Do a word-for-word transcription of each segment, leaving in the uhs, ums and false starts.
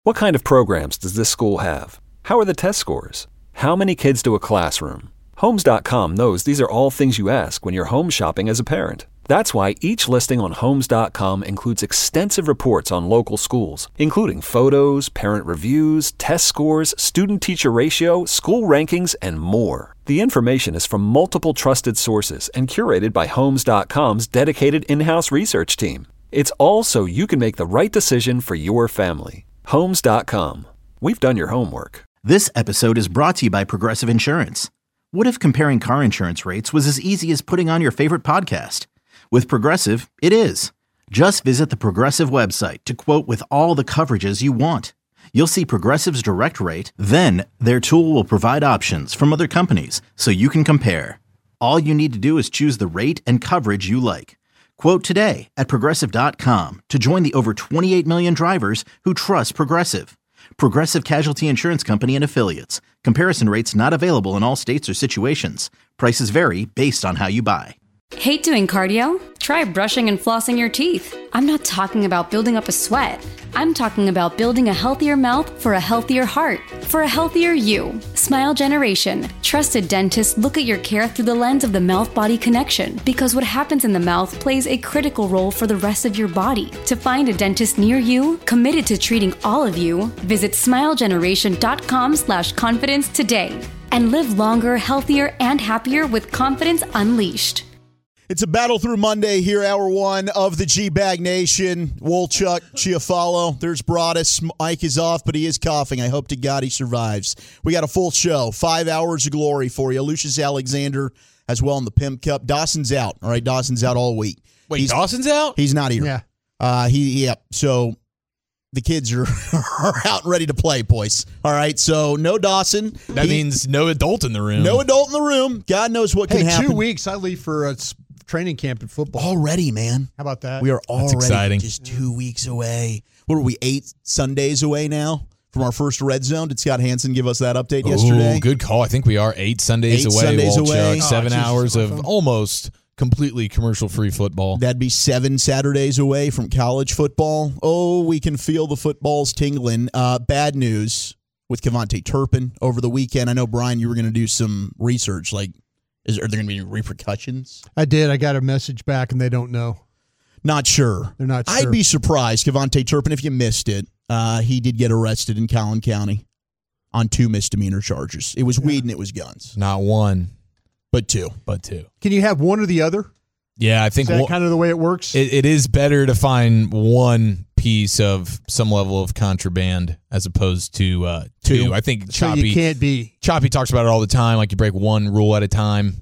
What kind of programs does this school have? How are the test scores? How many kids do a classroom? Homes dot com knows these are all things you ask when you're home shopping as a parent. That's why each listing on Homes dot com includes extensive reports on local schools, including photos, parent reviews, test scores, student-teacher ratio, school rankings, and more. The information is from multiple trusted sources and curated by Homes dot com's dedicated in-house research team. It's all so you can make the right decision for your family. Homes dot com. We've done your homework. This episode is brought to you by Progressive Insurance. What if comparing car insurance rates was as easy as putting on your favorite podcast? With Progressive, it is. Just visit the Progressive website to quote with all the coverages you want. You'll see Progressive's direct rate, then their tool will provide options from other companies so you can compare. All you need to do is choose the rate and coverage you like. Quote today at Progressive dot com to join the over twenty-eight million drivers who trust Progressive. Progressive Casualty Insurance Company and Affiliates. Comparison rates not available in all states or situations. Prices vary based on how you buy. Hate doing cardio? Try brushing and flossing your teeth. I'm not talking about building up a sweat. I'm talking about building a healthier mouth for a healthier heart, for a healthier you. Smile Generation. Trusted dentists look at your care through the lens of the mouth-body connection, because what happens in the mouth plays a critical role for the rest of your body. To find a dentist near you, committed to treating all of you, visit smile generation dot com slash confidence today. And live longer, healthier, and happier with confidence unleashed. It's a battle through Monday here, hour one of the G-Bag Nation. Wolchuk, Chiafalo, there's Broadus. Mike is off, but he is coughing. I hope to God he survives. We got a full show, five hours of glory for you. Lucius Alexander as well in the Pimp Cup. Dawson's out, all right? Dawson's out all week. Wait, he's, Dawson's out? He's not here. Yeah. Uh, he, yeah, so the kids are, are out and ready to play, boys. All right, so no Dawson. That he, means no adult in the room. No adult in the room. God knows what hey, can happen. two weeks, I leave for a training camp in football. Already, man. How about that? We are already exciting. just two weeks away. What are we, eight Sundays away now from our first Red Zone? Did Scott Hansen give us that update Ooh, yesterday? Good call. I think we are eight Sundays Eight away. Sundays Wolchuk. away. Seven Oh, hours Jesus, of my phone. almost completely commercial-free football. That'd be seven Saturdays away from college football. Oh, we can feel the footballs tingling. Uh, bad news with Kevontae Turpin over the weekend. I know, Brian, you were going to do some research. Like, is are there going to be repercussions? I did. I got a message back, and they don't know. Not sure. They're not sure. I'd be surprised, Kevontae Turpin, if you missed it. Uh, he did get arrested in Collin County on two misdemeanor charges. It was Yeah. weed and it was guns. Not one, But two. but two. Can you have one or the other? Yeah, I Is think that one- kind of the way it works? it, it is better to find one piece of some level of contraband as opposed to uh, two. Two. I think so Choppy you can't be. Choppy talks about it all the time. Like you break one rule at a time,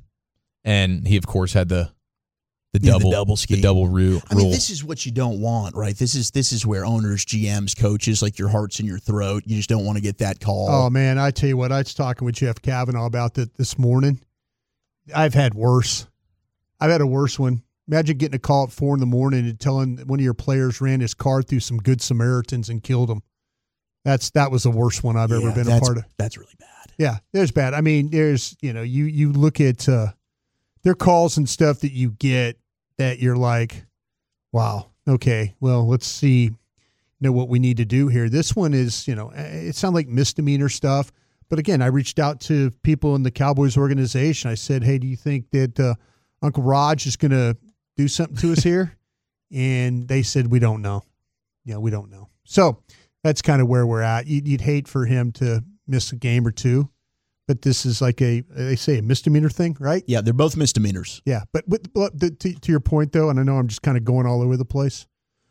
and he of course had the the Yeah, the double double scheme. the double ru- rule. I mean, this is what you don't want, right? This is this is where owners, G Ms, coaches, like your heart's in your throat. You just don't want to get that call. Oh, man, I tell you what, I was talking with Jeff Kavanaugh about that this morning. I've had worse. I've had a worse one. Imagine getting a call at four in the morning and telling one of your players ran his car through some Good Samaritans and killed him. That's That was the worst one I've Yeah, ever been a that's- part of. That's really bad. Yeah, there's bad. I mean, there's, you know, you, you look at uh, their calls and stuff that you get that you're like, wow, okay, well, let's see, you know, what we need to do here. This one is, you know, it sounds like misdemeanor stuff. But again, I reached out to people in the Cowboys organization. I said, hey, do you think that uh, Uncle Raj is going to do something to us here? And they said, we don't know. Yeah, we don't know. So that's kind of where we're at. You'd, you'd hate for him to miss a game or two, but this is like a, they say a misdemeanor thing, right? Yeah, they're both misdemeanors. Yeah. But, but, but to, to your point though, and I know I'm just kind of going all over the place,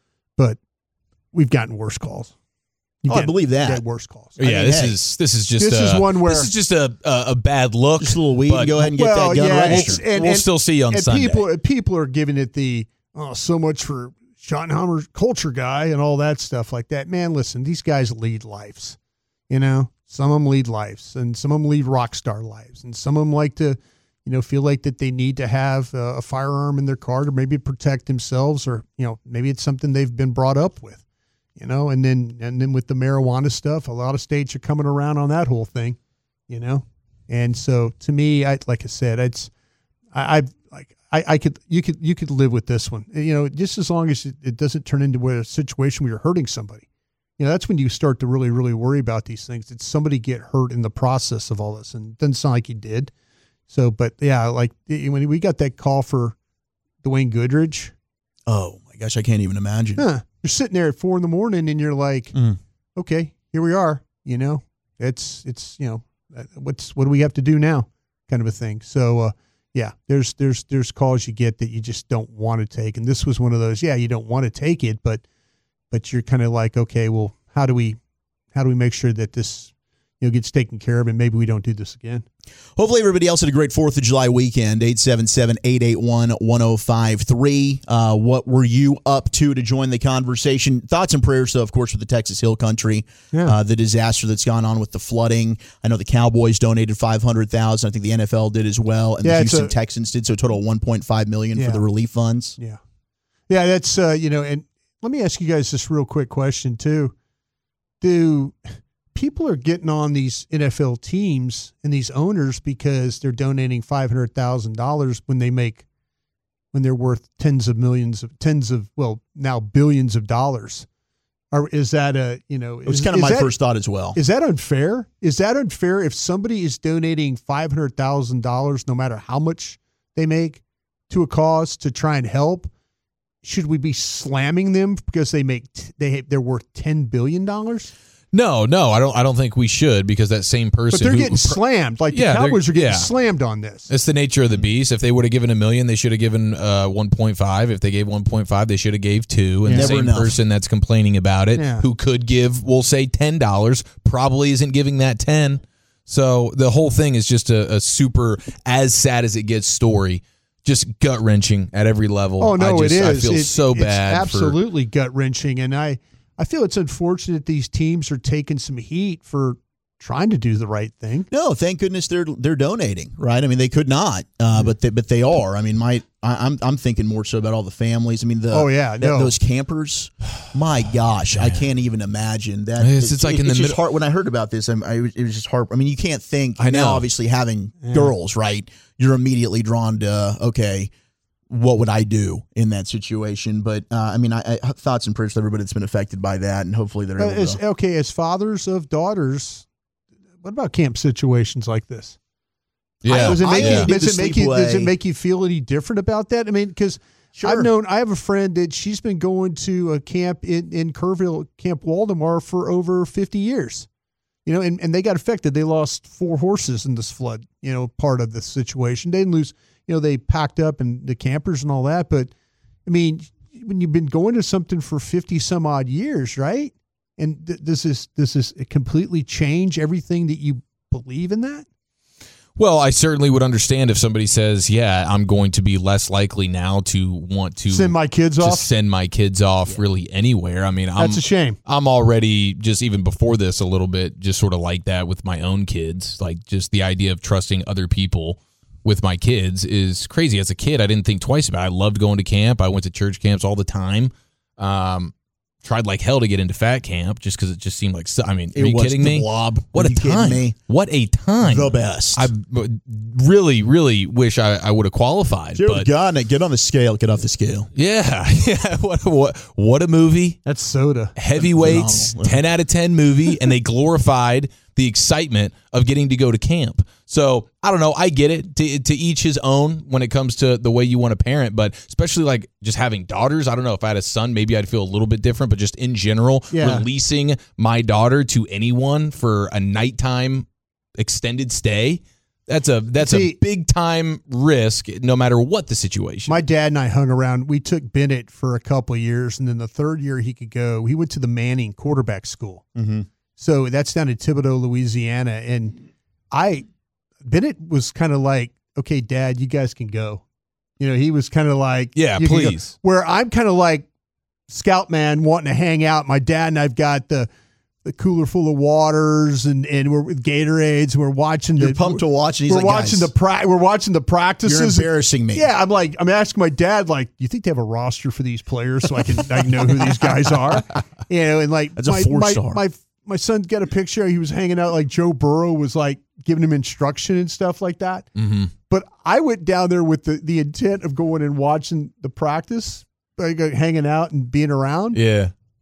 but we've gotten worse calls. You Oh, I get- believe that. you get worse calls. yeah, I mean, this hey, is this is just this a, is one where- this is just a a, a bad look. Just a little weed but and go ahead and get Well, that gun yeah, registered. it's- and- we'll and- still see you on and Sunday. people people are giving it the oh so much for Schottenheimer's culture guy and all that stuff like that. Man, listen, these guys lead lives. You know, some of them lead lives, and some of them lead rock star lives, and some of them like to, you know, feel like that they need to have a, a firearm in their car to maybe protect themselves, or you know, maybe it's something they've been brought up with. You know, and then and then with the marijuana stuff, a lot of states are coming around on that whole thing. You know, and so to me, I like I said, it's I, I like I, I could you could you could live with this one. You know, just as long as it, it doesn't turn into a situation where you're hurting somebody. You know, that's when you start to really, really worry about these things. Did somebody get hurt in the process of all this? And it doesn't sound like he did. So, but yeah, like when we got that call for Dwayne Goodridge. Oh my gosh, I can't even imagine. Huh, you're sitting there at four in the morning and you're like, mm. okay, here we are. You know, it's, it's, you know, what's, what do we have to do now? Kind of a thing. So, uh, yeah, there's, there's, there's calls you get that you just don't want to take. And this was one of those, yeah, you don't want to take it, but, but you're kind of like, okay, well, how do we, how do we make sure that this, you know, gets taken care of and maybe we don't do this again? Hopefully everybody else had a great fourth of July weekend. eight seven seven, eight eight one, one oh five three. Uh, what were you up to to join the conversation? Thoughts and prayers, though, of course, with the Texas Hill Country, yeah. uh, the disaster that's gone on with the flooding. I know the Cowboys donated five hundred thousand dollars. I think the N F L did as well, and yeah, the Houston a, Texans did, so a total of one point five million dollars yeah. for the relief funds. Yeah. Yeah, that's, uh, you know, and let me ask you guys this real quick question, too. Do people are getting on these N F L teams and these owners because they're donating five hundred thousand dollars when they make, when they're worth tens of millions of, tens of, well, now billions of dollars? Or is that a, you know, it was is, kind of my that, first thought as well. Is that unfair? Is that unfair if somebody is donating five hundred thousand dollars, no matter how much they make, to a cause to try and help? Should we be slamming them because they make, t- they, they're worth ten billion dollars? No, no, I don't. I don't think we should, because that same person. But they're who, getting who, slammed. Like yeah, the Cowboys are getting yeah. slammed on this. It's the nature of the beast. If they would have given a million, they should have given uh, one point five. If they gave one point five, they should have gave two. And Yeah. the Never same enough. person that's complaining about it, Yeah. who could give, we'll say ten dollars, probably isn't giving that ten. So the whole thing is just a, a super, as sad as it gets, story. Just gut wrenching at every level. Oh no, I just, it is. I feel it, so bad. It's absolutely gut wrenching, and I, I feel it's unfortunate these teams are taking some heat for trying to do the right thing. No, thank goodness they're they're donating, right? I mean, they could not, uh, but they, but they are. I mean, my I, I'm I'm thinking more so about all the families. I mean, the oh yeah, that, no. those campers. My gosh, I can't even imagine that. It's, it's like it, in the it's just middle. hard. When I heard about this, I'm, I, it was just hard. I mean, you can't think. I know. Now, obviously, having Yeah. girls, right? You're immediately drawn to okay. What would I do in that situation? But uh, I mean, I, I thoughts and prayers to everybody that's been affected by that, and hopefully they're able As, to. okay, as fathers of daughters, what about camp situations like this? Yeah. Does it make, I you, need does, to it make sleep you, does it away. make you feel any different about that? I mean, because Sure. I've known, I have a friend that she's been going to a camp in, in Kerrville, Camp Waldemar, for over fifty years. You know, and, and they got affected. They lost four horses in this flood, you know, part of the situation. They didn't lose, you know, they packed up and the campers and all that. But, I mean, when you've been going to something for fifty some odd years, right? And th- does this, does this completely change everything that you believe in that? Well, I certainly would understand if somebody says, yeah, I'm going to be less likely now to want to Send my kids just off? send my kids off yeah. really anywhere. I mean, I'm, That's a shame. I'm already just even before this a little bit just sort of like that with my own kids. Like just the idea of trusting other people with my kids is crazy. As a kid, I didn't think twice about it. I loved going to camp. I went to church camps all the time. Um, tried like hell to get into fat camp just because it just seemed like, so, I mean, It are you was kidding the me? blob. What Are a you kidding time. me? What a time. The best. I really, really wish I, I would have qualified. Dear But God, get on the scale. Get off the scale. yeah, yeah. What, what, what a movie. That's soda. Heavyweights, Phenomenal. ten out of ten movie, and they glorified the excitement of getting to go to camp. So I don't know. I get it. To, to each his own when it comes to the way you want to parent, but especially like just having daughters. I don't know if I had a son, maybe I'd feel a little bit different, but just in general, Yeah. releasing my daughter to anyone for a nighttime extended stay. That's a that's See, a big time risk, no matter what the situation. My dad and I hung around. We took Bennett for a couple of years, and then the third year he could go, he went to the Manning quarterback school. Mm-hmm. So that's down in Thibodaux, Louisiana. And I, Bennett was kind of like, okay, Dad, you guys can go. You know, he was kind of like, Yeah, you can go. please. Where I'm kind of like scout man wanting to hang out. My dad and I've got the the cooler full of waters, and, and we're with Gatorades. And we're watching You're the pumped to watch. And he's we're like, watching guys, the pra- we're watching the practices. you're embarrassing me. Yeah, I'm like, I'm asking my dad, like, do you think they have a roster for these players so I can I can know who these guys are? You know, and like, That's a my, four my, star. My my son got a picture. He was hanging out, like Joe Burrow was like giving him instruction and stuff like that. Mm-hmm. But I went down there with the the intent of going and watching the practice, like uh, hanging out and being around. Yeah.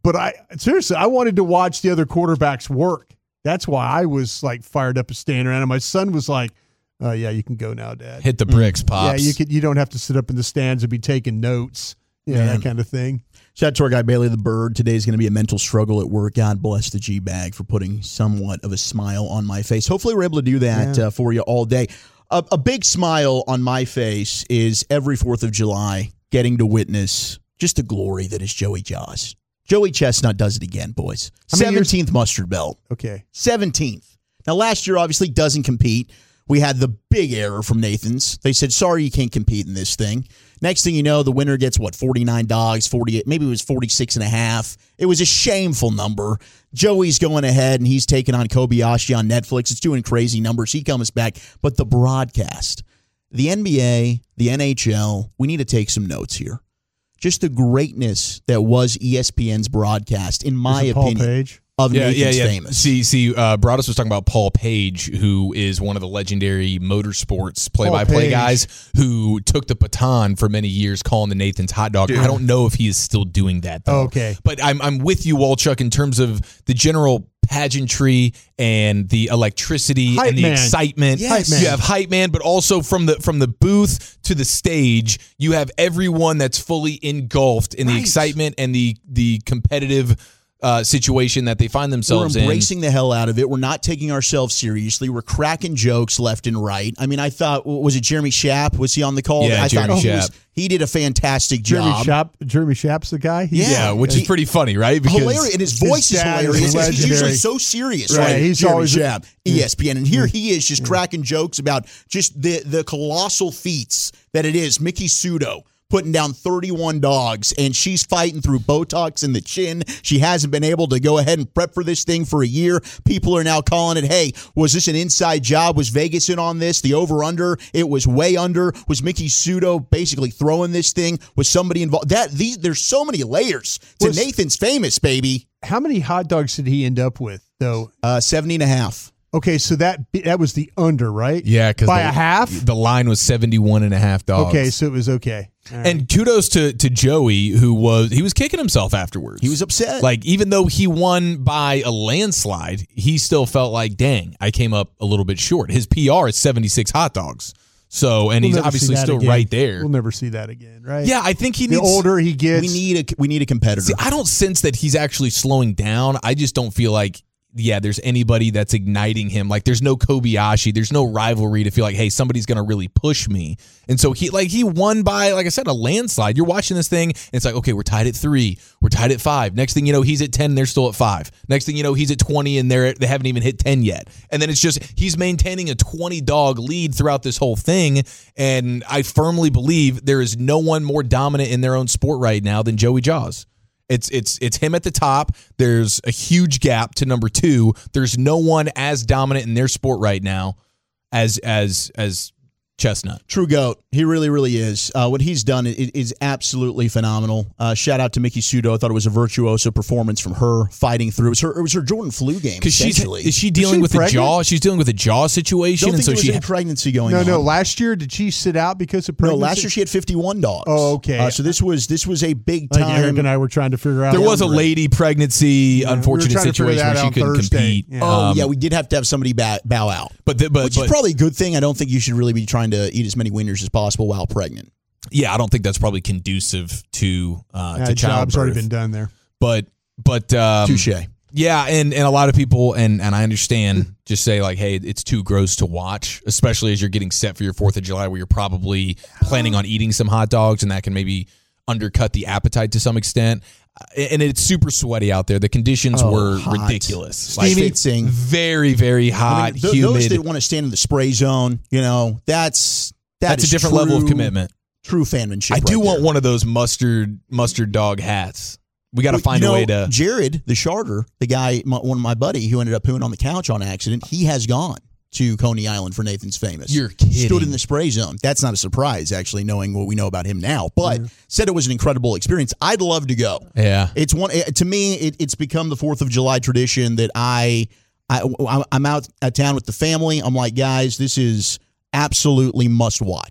But I seriously, I wanted to watch the other quarterbacks work. That's why I was like fired up and standing around. And my son was like, "Oh yeah, you can go now, Dad. Hit the bricks, pops." Yeah, you could. You don't have to sit up in the stands and be taking notes. Yeah, Man. that kind of thing. Shout out to our guy Bailey the Bird. Today's going to be a mental struggle at work. God bless the G-Bag for putting somewhat of a smile on my face. Hopefully we're able to do that Yeah. uh, for you all day. A, a big smile on my face is every fourth of July getting to witness just the glory that is Joey Jaws. Joey Chestnut does it again, boys. How many years- seventeenth mustard belt. Okay. seventeenth. Now, last year obviously doesn't compete. We had the big error from Nathan's. They said, sorry, you can't compete in this thing. Next thing you know, the winner gets, what, forty-nine dogs, forty-eight, maybe it was forty-six and a half. It was a shameful number. Joey's going ahead, and he's taking on Kobayashi on Netflix. It's doing crazy numbers. He comes back. But the broadcast, the N B A, the N H L, we need to take some notes here. Just the greatness that was E S P N's broadcast, in my Is it Paul opinion, Page? of Yeah, Nathan's yeah, yeah. Famous. See, see, uh, Broadus was talking about Paul Page, who is one of the legendary motorsports play-by-play Page. guys who took the baton for many years, calling the Nathan's hot dog. I don't know if he is still doing that, though. Okay. But I'm I'm with you, Walchuk, in terms of the general pageantry and the electricity Hype and the man. excitement. Yes. Hype man. You have hype man, but also from the from the booth to the stage, you have everyone that's fully engulfed in the Right. excitement and the the competitive uh, situation that they find themselves We're embracing in. the hell out of it. We're not taking ourselves seriously. We're cracking jokes left and right. I mean, I thought, was it Jeremy Schaap? Was he on the call? Yeah, I Jeremy thought he, Schaap. was, he did a fantastic Jeremy job. Schaap. Jeremy Schaap's the guy. He's- Yeah. Yeah, which He- is pretty funny, right? Because Hilarious, and his his voice is dad is hilarious. He's usually legendary. so serious, Right, right? he's Jeremy always- Schaap, E S P N, and here he is just cracking jokes about just the the colossal feats that it is. Mickey Sudo putting down thirty-one dogs, and she's fighting through Botox in the chin. She hasn't been able to go ahead and prep for this thing for a year. People are now calling it, hey, was this an inside job? Was Vegas in on this? The over-under, it was way under. Was Mickey Sudo basically throwing this thing? Was somebody involved? That these There's so many layers to Was- Nathan's Famous, baby. How many hot dogs did he end up with, though? Uh, seventy and a half. Okay, so that that was the under, right? yeah, because By the, a half? the line was seventy-one and a half dogs. Okay, so it was okay. All right. And kudos to to Joey, who was he was kicking himself afterwards. He was upset. Like, even though he won by a landslide, he still felt like, dang, I came up a little bit short. His P R is seventy-six hot dogs. So, and We'll he's never see obviously that still again. right there. We'll never see that again, right? Yeah, I think he The needs older he gets, we need a we need a competitor. See, I don't sense that he's actually slowing down. I just don't feel like, yeah, there's anybody that's igniting him. Like, there's no Kobayashi. There's no rivalry to feel like, hey, somebody's going to really push me. And so he, like, he won by, like I said, a landslide. You're watching this thing, and it's like, okay, we're tied at three. We're tied at five. Next thing you know, he's at ten, and they're still at five. Next thing you know, he's at twenty, and they're they haven't even hit ten yet. And then it's just, he's maintaining a twenty-dog lead throughout this whole thing. And I firmly believe there is no one more dominant in their own sport right now than Joey Jaws. It's it's it's him at the top. There's a huge gap to number two. There's no one as dominant in their sport right now as as as Chestnut. True GOAT. He really, really is. Uh, what he's done is, is absolutely phenomenal. Uh, shout out to Mickey Sudo. I thought it was a virtuoso performance from her fighting through. It was her, it was her Jordan flu game, Because she's essentially. is she dealing she with a pregnant? jaw? She's dealing with a jaw situation, don't and think so there was she any pregnancy going no, on. no. Last year, did she sit out because of No, pregnancy? last year she had fifty-one dogs. Oh, okay. Uh, so this was this was a big Like time. Eric and I were trying to figure out. there was a Right. lady pregnancy, we were unfortunate trying to figure situation that where she out couldn't Thursday. compete. Yeah. Oh, Um, yeah, we did have to have somebody bow, bow out. but the, but, Which but is probably a good thing. I don't think you should really be trying to eat as many wieners as possible while pregnant. yeah, I don't think that's probably conducive to uh, Yeah, to job's childbirth. already been done there. But but um, Touche. Yeah, and, and a lot of people, and, and I understand, just say like, hey, it's too gross to watch, especially as you're getting set for your fourth of July where you're probably planning on eating some hot dogs, and that can maybe undercut the appetite to some extent. Uh, And it's super sweaty out there. The conditions Oh, were hot. ridiculous. Steamy. Very, very I hot, mean, th- humid. those that want to stand in the spray zone, you know, that's that That's a is different level of true- commitment. True fanmanship. I do right want there. one of those mustard mustard dog hats. We got to Well, find you a know, way to. Jared, the charter, the guy, my, one of my buddy who ended up pooing on the couch on accident, he has gone to Coney Island for Nathan's Famous. You're kidding. Stood in the spray zone. That's not a surprise, actually, knowing what we know about him now. But said it was an incredible experience. I'd love to go. Yeah. It's one eh, to me. It, it's become the Fourth of July tradition that I, I, I'm out of town with the family. I'm like, guys, this is absolutely must watch.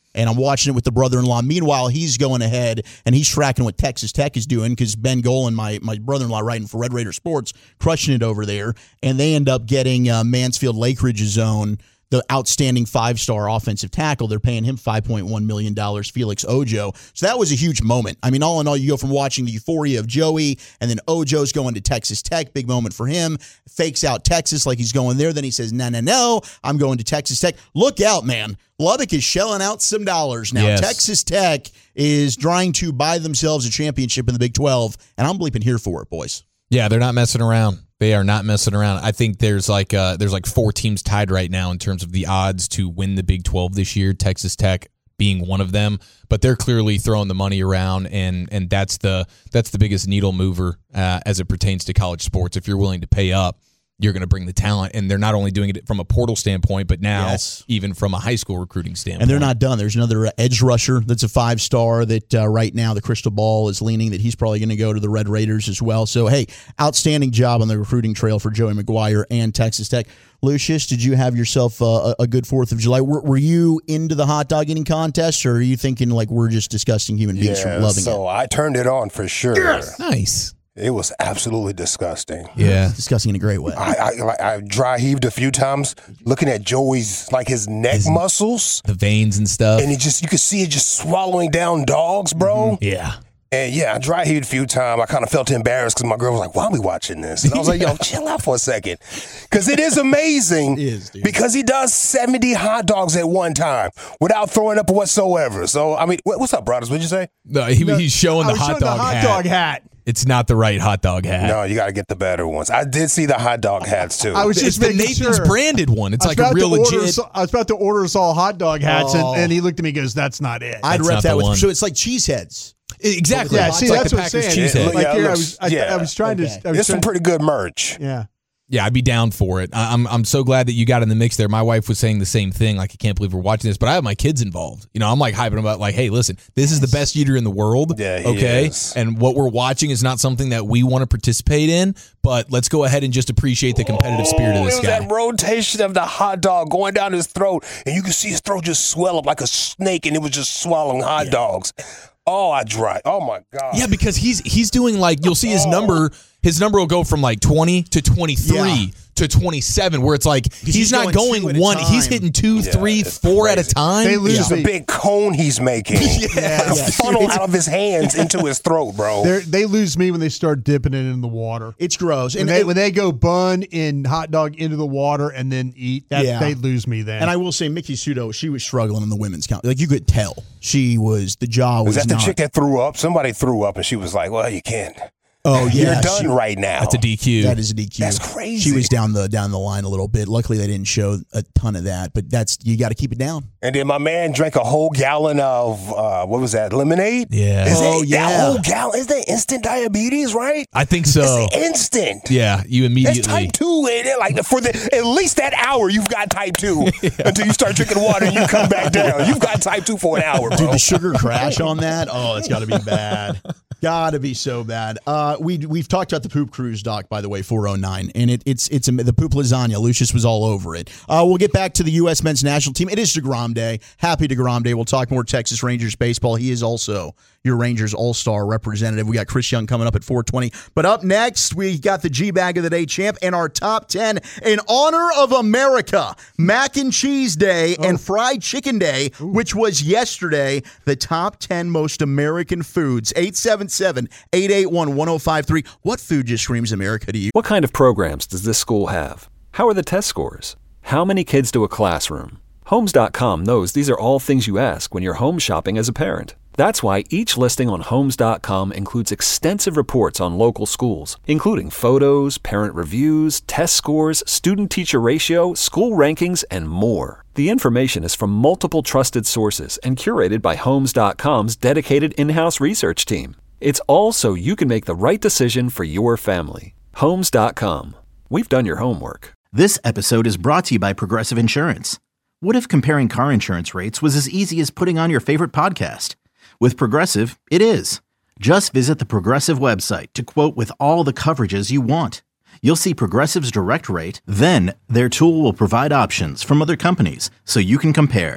And I'm watching it with the brother-in-law. Meanwhile, he's going ahead and he's tracking what Texas Tech is doing because Ben Golan, my my brother-in-law, writing for Red Raider Sports, crushing it over there. And they end up getting uh, Mansfield Lake Ridge's own, the outstanding five-star offensive tackle. They're paying him five point one million dollars, Felix Ojo. So that was a huge moment. I mean, all in all, you go from watching the euphoria of Joey, and then Ojo's going to Texas Tech. Big moment for him. Fakes out Texas like he's going there. Then he says, no, no, no, I'm going to Texas Tech. Look out, man. Lubbock is shelling out some dollars now. Yes. Texas Tech is trying to buy themselves a championship in the Big twelve, and I'm bleeping here for it, boys. Yeah, they're not messing around. They are not messing around. I think there's like uh, there's like four teams tied right now in terms of the odds to win the Big twelve this year. Texas Tech being one of them, but they're clearly throwing the money around, and and that's the that's the biggest needle mover uh, as it pertains to college sports. If you're willing to pay up, you're going to bring the talent, and they're not only doing it from a portal standpoint, but now Yes. even from a high school recruiting standpoint. And they're not done. There's another edge rusher that's a five-star that uh, right now the crystal ball is leaning that he's probably going to go to the Red Raiders as well. So, hey, outstanding job on the recruiting trail for Joey McGuire and Texas Tech. Lucius, did you have yourself uh, a good fourth of July? Were, were you into the hot dog eating contest, or are you thinking like we're just disgusting human beings Yeah, from loving so it? I turned it on for sure. Nice. It was absolutely disgusting. Yeah. Disgusting in a great way. I, I, like, I dry heaved a few times looking at Joey's, like his neck His- muscles. The veins and stuff. And it just, you could see it just swallowing down dogs, bro. Yeah. And yeah, I dry heaved a few times. I kind of felt embarrassed because my girl was like, why are we watching this? And I was like, yo, chill out for a second. Because it is amazing. It is, dude. Because he does seventy hot dogs at one time without throwing up whatsoever. So, I mean, what, what's up, brothers? What'd you say? No, he, he's showing I the was hot showing dog the hot hat. dog hat. It's not the right hot dog hat. No, you got to get the better ones. I did see the hot dog hats, too. I was It's just the making Nathan's sure. branded one. It's I was like a about real to order legit. us- I was about to order us all hot dog hats, Oh. and, and he looked at me and goes, that's not it. I'd That's rep not that the with one. so it's like cheeseheads. Exactly. yeah, It's see, like that's the what I'm Packers saying. cheesehead. It- Like Yeah, it here, I looks- was, I, yeah. I was trying Okay. to. I was It's some trying, pretty good merch. yeah. Yeah, I'd be down for it. I- I'm I'm so glad that you got in the mix there. My wife was saying the same thing. Like, I can't believe we're watching this, but I have my kids involved. You know, I'm like hyping about like, hey, listen, this is the best eater in the world. Yeah, he okay, is. and what we're watching is not something that we want to participate in. But let's go ahead and just appreciate the competitive spirit of Oh, this it was guy. that rotation of the hot dog going down his throat, and you could see his throat just swell up like a snake, and it was just swallowing hot dogs. Oh, I dry. Oh my god. Yeah, because he's he's doing like you'll see his number. His number will go from like twenty to twenty-three Yeah. to twenty-seven, where it's like he's, he's not going going, two at a one. He's time. hitting two, Yeah, three, it's four at a crazy. time. They lose It's a me. big cone he's making. Yeah. Like a Yeah. funnel out of his hands into his throat, bro. They're, they lose me when they start dipping it in the water. It's gross. When And they, it- when they go bun in hot dog into the water and then eat, that, Yeah. they lose me then. And I will say, Mickey Sudo, she was struggling in the women's count. Like, you could tell. She was, the jaw was was that the not. chick that threw up? Somebody threw up, and she was like, "Well, you can't. Oh, yeah. You're done she- right now." That's a D Q. That is a D Q. That's crazy. She was down the down the line a little bit. Luckily, they didn't show a ton of that, but that's you got to keep it down. And then my man drank a whole gallon of uh, what was that? Lemonade. Yeah. Is Oh, that, yeah. That whole gallon is that instant diabetes, right? I think so. It's instant. Yeah, you That's immediately. type two, ain't it? Like for the at least that hour, you've got type two until you start drinking water and you come back down. You've got type two for an hour, bro. Dude, the sugar crash on that. Oh, it's got to be bad. Got to be so bad. Uh, we we've talked about the poop cruise, Doc. By the way, four oh nine, and it, it's it's a, the poop lasagna. Lucius was all over it. Uh, we'll get back to the U S men's national team. It is DeGrom Day. Happy DeGrom Day. We'll talk more Texas Rangers baseball. He is also your Rangers All-Star representative. We got Chris Young coming up at four twenty. But up next, we got the G-Bag of the Day champ and our top ten in honor of America. Mac and Cheese Day and Fried Chicken Day, which was yesterday. The top ten most American foods. eight seven seven, eight eight one, one oh five three. What food just screams America to you? What kind of programs does this school have? How are the test scores? How many kids do a classroom? Homes dot com knows these are all things you ask when you're home shopping as a parent. That's why each listing on Homes dot com includes extensive reports on local schools, including photos, parent reviews, test scores, student-teacher ratio, school rankings, and more. The information is from multiple trusted sources and curated by Homes dot com's dedicated in-house research team. It's all so you can make the right decision for your family. Homes dot com. We've done your homework. This episode is brought to you by Progressive Insurance. What if comparing car insurance rates was as easy as putting on your favorite podcast? With Progressive, it is. Just visit the Progressive website to quote with all the coverages you want. You'll see Progressive's direct rate, then their tool will provide options from other companies so you can compare.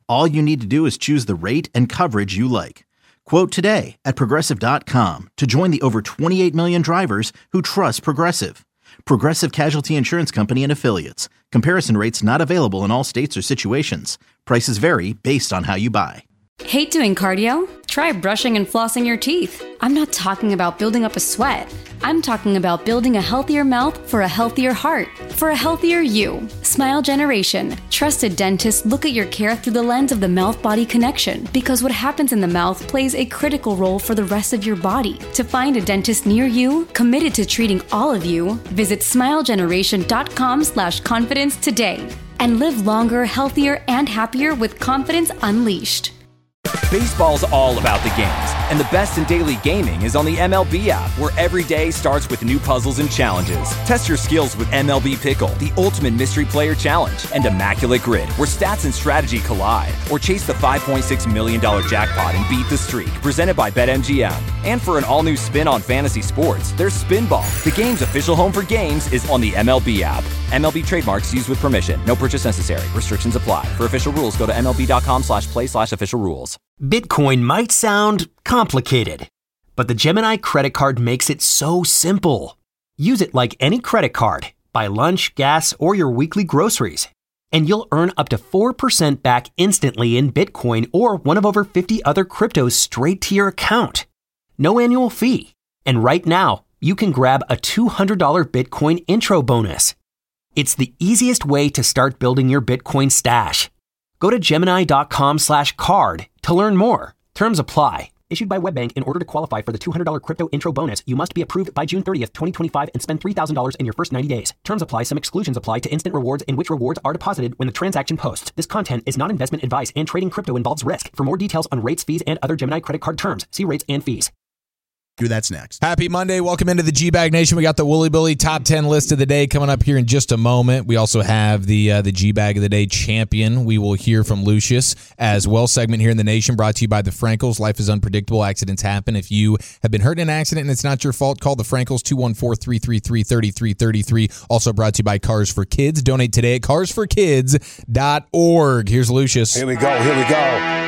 All you need to do is choose the rate and coverage you like. Quote today at Progressive dot com to join the over twenty-eight million drivers who trust Progressive. Progressive Casualty Insurance Company and Affiliates. Comparison rates not available in all states or situations. Prices vary based on how you buy. Hate doing cardio? Try brushing and flossing your teeth. I'm not talking about building up a sweat. I'm talking about building a healthier mouth for a healthier heart, for a healthier you. Smile Generation. Trusted dentists look at your care through the lens of the mouth-body connection because what happens in the mouth plays a critical role for the rest of your body. To find a dentist near you, committed to treating all of you, visit smilegeneration.com slash confidence today and live longer, healthier, and happier with confidence unleashed. Baseball's all about the games, and the best in daily gaming is on the M L B app, where every day starts with new puzzles and challenges. Test your skills with M L B Pickle, the ultimate mystery player challenge, and Immaculate Grid, where stats and strategy collide. Or chase the five point six million dollars jackpot and beat the streak, presented by BetMGM. And for an all-new spin on fantasy sports, there's Spinball. The game's official home for games is on the M L B app. M L B trademarks used with permission. No purchase necessary. Restrictions apply. For official rules, go to MLB.com slash play slash official rules. Bitcoin might sound complicated, but the Gemini credit card makes it so simple. Use it like any credit card. Buy lunch, gas, or your weekly groceries, and you'll earn up to four percent back instantly in Bitcoin or one of over fifty other cryptos straight to your account. No annual fee. And right now, you can grab a two hundred dollars Bitcoin intro bonus. It's the easiest way to start building your Bitcoin stash. Go to Gemini.com slash card to learn more. Terms apply. Issued by WebBank. In order to qualify for the two hundred dollars crypto intro bonus, you must be approved by June thirtieth, twenty twenty-five and spend three thousand dollars in your first ninety days. Terms apply. Some exclusions apply to instant rewards in which rewards are deposited when the transaction posts. This content is not investment advice and trading crypto involves risk. For more details on rates, fees, and other Gemini credit card terms, see rates and fees. That's next. Happy Monday. Welcome into the G-Bag Nation. We got the Wooly Bully top ten list of the day coming up here in just a moment. We also have the uh, the G-Bag of the Day champion. We will hear from Lucius as well. Segment here in the Nation brought to you by the Frankels. Life is unpredictable. Accidents happen. If you have been hurt in an accident and it's not your fault, call the Frankels, two one four, three three three, three three three three. Also brought to you by Cars for Kids. Donate today at cars for kids dot org. Here's Lucius. Here we go. Here we go.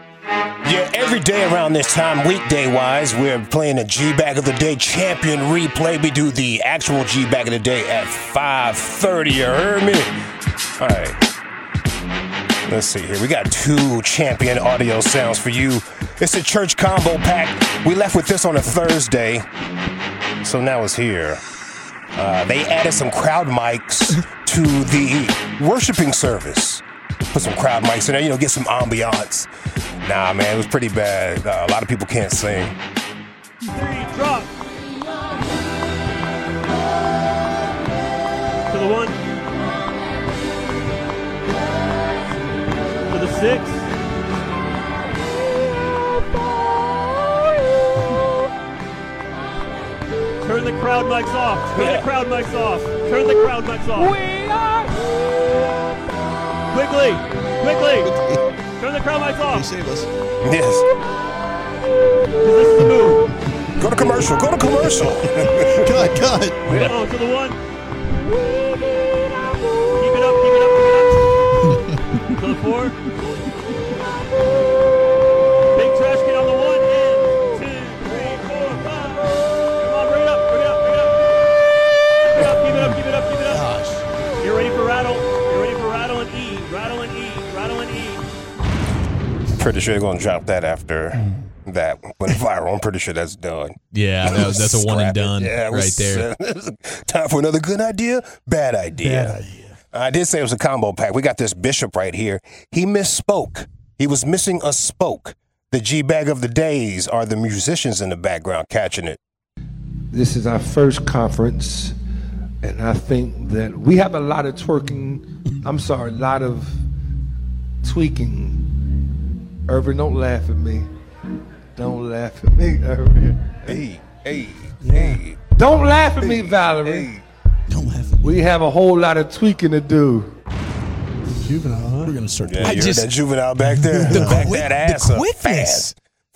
Yeah, every day around this time, weekday-wise, we're playing a G-Bag of the Day champion replay. We do the actual G-Bag of the Day at five thirty. You heard me? All right. Let's see here. We got two champion audio sounds for you. It's a church combo pack. We left with this on a Thursday, so now it's here. Uh, they added some crowd mics to the worshiping service. Put some crowd mics in there, you know, get some ambiance. Nah, man, it was pretty bad. Uh, a lot of people can't sing. Three, drop. To the one. To the six. Turn the crowd mics off. Turn the crowd mics off. Turn the crowd mics off. We are. Quickly, quickly. Turn the crowd mics off. Save us. Yes. This is the move. Go to commercial. Go to commercial. Cut, cut. Oh, to the one. Keep it up, keep it up, keep it up. To the four. Big trash can on the one. And two, three, four, five. Come on, bring it up, bring it up, bring it up. Keep it up, keep it up, keep it up, keep it up. Gosh. You're ready for rattle. You're ready for rattle and E. Rattle and E. Rattle and E. Pretty sure they're going to drop that after that went viral. I'm pretty sure that's done. Yeah, that was, that's a one and done yeah, right was, there. Uh, time for another good idea? Bad idea. Bad idea. I did say it was a combo pack. We got this bishop right here. He misspoke. He was missing a spoke. The G-Bag of the Days are the musicians in the background catching it. This is our first conference, and I think that we have a lot of twerking. I'm sorry, a lot of tweaking. Irvin, don't laugh at me. Don't laugh at me, Irvin. Hey, hey, yeah. hey. Don't laugh at me, Valerie. Hey. Don't laugh at me. We have a whole lot of tweaking to do. Juvenile, huh? We're going to start. Yeah, I you just, heard that juvenile back there. The, back quick, that ass the up quickness. fast.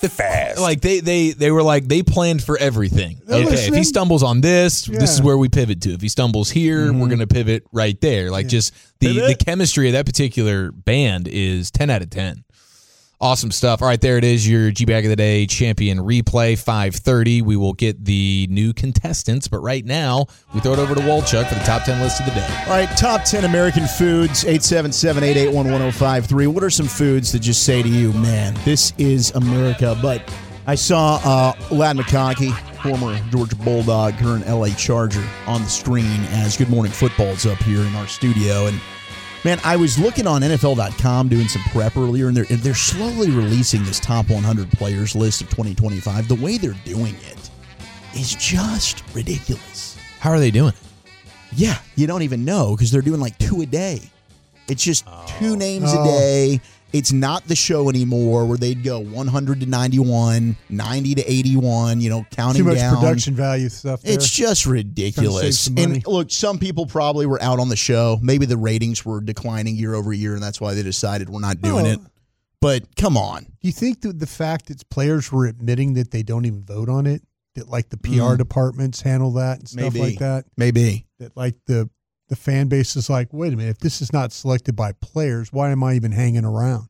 fast. Like they they they were like they planned for everything. They're Okay, listening. if he stumbles on this, Yeah. this is where we pivot to. If he stumbles here, Mm-hmm. we're going to pivot right there. Like just the Pivot. the chemistry of that particular band is ten out of ten. Awesome stuff. All right, there it is, your G-Bag of the Day champion replay, five thirty. We will get the new contestants, but right now, we throw it over to Wolchuk for the top ten list of the day. All right, top ten American foods, eight seven seven, eight eight one, one oh five three. What are some foods that just say to you, man, this is America? But I saw uh, Ladd McConkey, former Georgia Bulldog, current L A Charger, on the screen as Good Morning Football's up here in our studio. And, man, I was looking on N F L dot com doing some prep earlier, and they're, and they're slowly releasing this top one hundred players list of twenty twenty-five. The way they're doing it is just ridiculous. How are they doing? Yeah, you don't even know because they're doing like two a day. It's just two names Oh. a day. It's not the show anymore where they'd go one hundred to ninety-one, ninety to eighty-one, you know, counting Too much down. production value stuff there. It's just Trying to ridiculous. save some money. And look, some people probably were out on the show. Maybe the ratings were declining year over year, and that's why they decided we're not doing Oh. it. But come on. Do you think that the fact that players were admitting that they don't even vote on it, that like the P R Mm. departments handle that and stuff Maybe. like that, Maybe. that like the the fan base is like, wait a minute, if this is not selected by players, why am I even hanging around?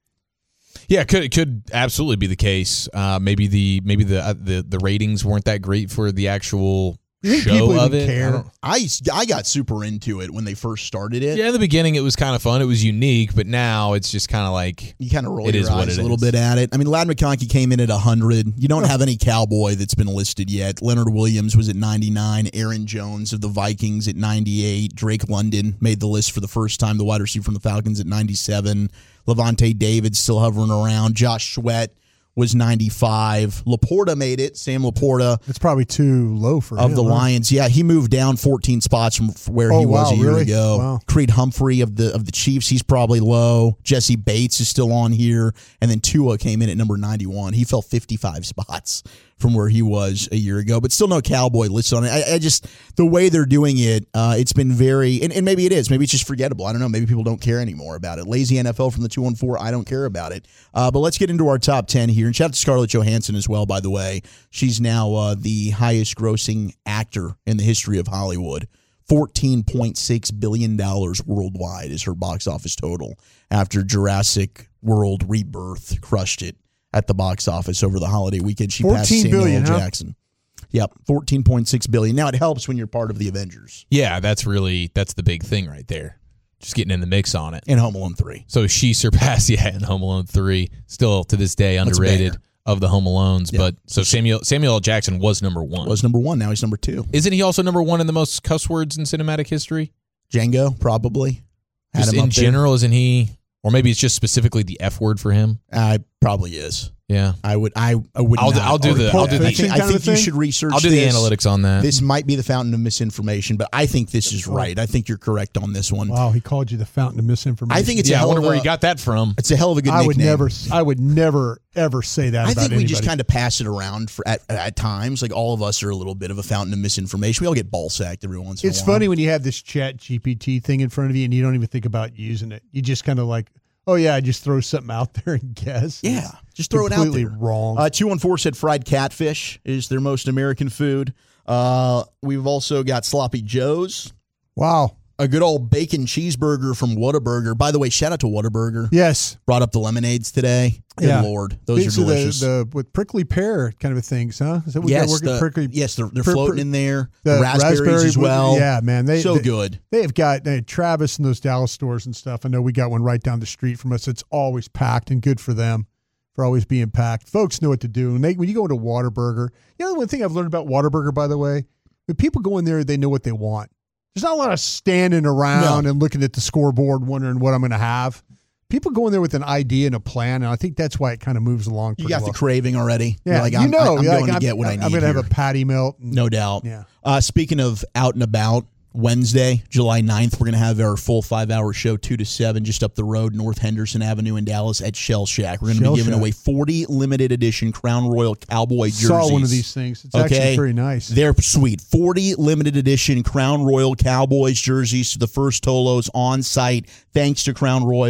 Yeah, it could it could absolutely be the case. Uh, maybe the maybe the uh, the the ratings weren't that great for the actual You think show people of even it. care? I don't- I, I got super into it when they first started it. Yeah, in the beginning it was kind of fun. It was unique, but now it's just kind of like You kind of roll It your is what eyes it a little is. bit at it. I mean, Ladd McConkey came in at one hundred. You don't have any Cowboy that's been listed yet. Leonard Williams was at ninety-nine. Aaron Jones of the Vikings at ninety-eight. Drake London made the list for the first time, the wide receiver from the Falcons at ninety-seven. Levante David still hovering around. Josh Sweat was ninety-five. Laporta made it. Sam Laporta It's probably too low for of him, the huh? Lions. Yeah, he moved down fourteen spots from f- where Oh, he was wow, a year really? ago. Wow. Creed Humphrey of the of the Chiefs, he's probably low. Jesse Bates is still on here, and then Tua came in at number ninety-one. He fell fifty-five spots from where he was a year ago, but still no Cowboy listed on it. I, I just the way they're doing it, uh, it's been very, and, and maybe it is, maybe it's just forgettable. I don't know. Maybe people don't care anymore about it. Lazy N F L from the two one four. I don't care about it. Uh, but let's get into our top ten here, and shout out to Scarlett Johansson as well. By the way, she's now uh, the highest grossing actor in the history of Hollywood. fourteen point six billion dollars worldwide is her box office total after Jurassic World Rebirth crushed it at the box office over the holiday weekend. She passed fourteen Samuel billion, L. huh? Jackson. Yep, fourteen point six billion dollars. Now, it helps when you're part of the Avengers yeah, that's really that's the big thing right there. Just getting in the mix on it. and Home Alone three. So she surpassed yeah in Home Alone three, still to this day That's a underrated banger. of the Home Alones. Yeah. But so Samuel Samuel L. Jackson was number one. Was number one. Now he's number two. Isn't he also number one in the most cuss words in cinematic history? Django, probably. Had Just him in up there. general, isn't he? Or maybe it's just specifically the F word for him. Uh, probably is. Yeah, I would. I, I would. I'll do- not I'll do argue the- that. I'll do the- I think, I kind of think you thing? should research. I'll do the this. analytics on that. This might be the fountain of misinformation, but I think this is right. I think you're correct on this one. Wow, he called you the fountain of misinformation. I think it's a yeah, I hell wonder of where a, you got that from. It's a hell of a good I nickname. would never, I would never ever say that. I about think we anybody. just kind of pass it around for at, at times. Like all of us are a little bit of a fountain of misinformation. We all get ball sacked every once in It's a while. funny when you have this Chat G P T thing in front of you and you don't even think about using it. You just kind of like, oh yeah, I just throw something out there and guess. Yeah, just throw it out Completely there. wrong. Uh, two one four said fried catfish is their most American food. Uh, we've also got Sloppy Joe's. Wow. A good old bacon cheeseburger from Whataburger. By the way, shout out to Whataburger. Yes. Brought up the lemonades today. Good Yeah. Lord. Those These are the- delicious. The, with prickly pear kind of things, huh? Is that what yes, you got working? the- prickly, yes, they're, they're pr- floating pr- in there. the The raspberries raspberry as with- well. Yeah, man. They, so they, good. They have got they, Travis in those Dallas stores and stuff. I know we got one right down the street from us. It's always packed and good for them for always being packed. Folks know what to do. And they, when you go to Whataburger, you know, one thing I've learned about Whataburger, by the way, when people go in there, they know what they want. There's not a lot of standing around No. and looking at the scoreboard wondering what I'm going to have. People go in there with an idea and a plan, and I think that's why it kind of moves along You pretty got well. the craving already. Yeah, You're like, you I'm, know, I'm you're going like, to get what I I'm, need I'm going to have here. a patty melt. And, No doubt. Yeah. Uh, speaking of out and about, Wednesday, July ninth, we're going to have our full five-hour show, two to seven, just up the road, North Henderson Avenue in Dallas at Shell Shack. We're going to Shell be giving Shack. away forty limited edition Crown Royal Cowboy jerseys. Saw one of these things. It's actually very nice. They're sweet. forty limited edition Crown Royal Cowboys jerseys to the first Tolos on site. Thanks to Crown Royal.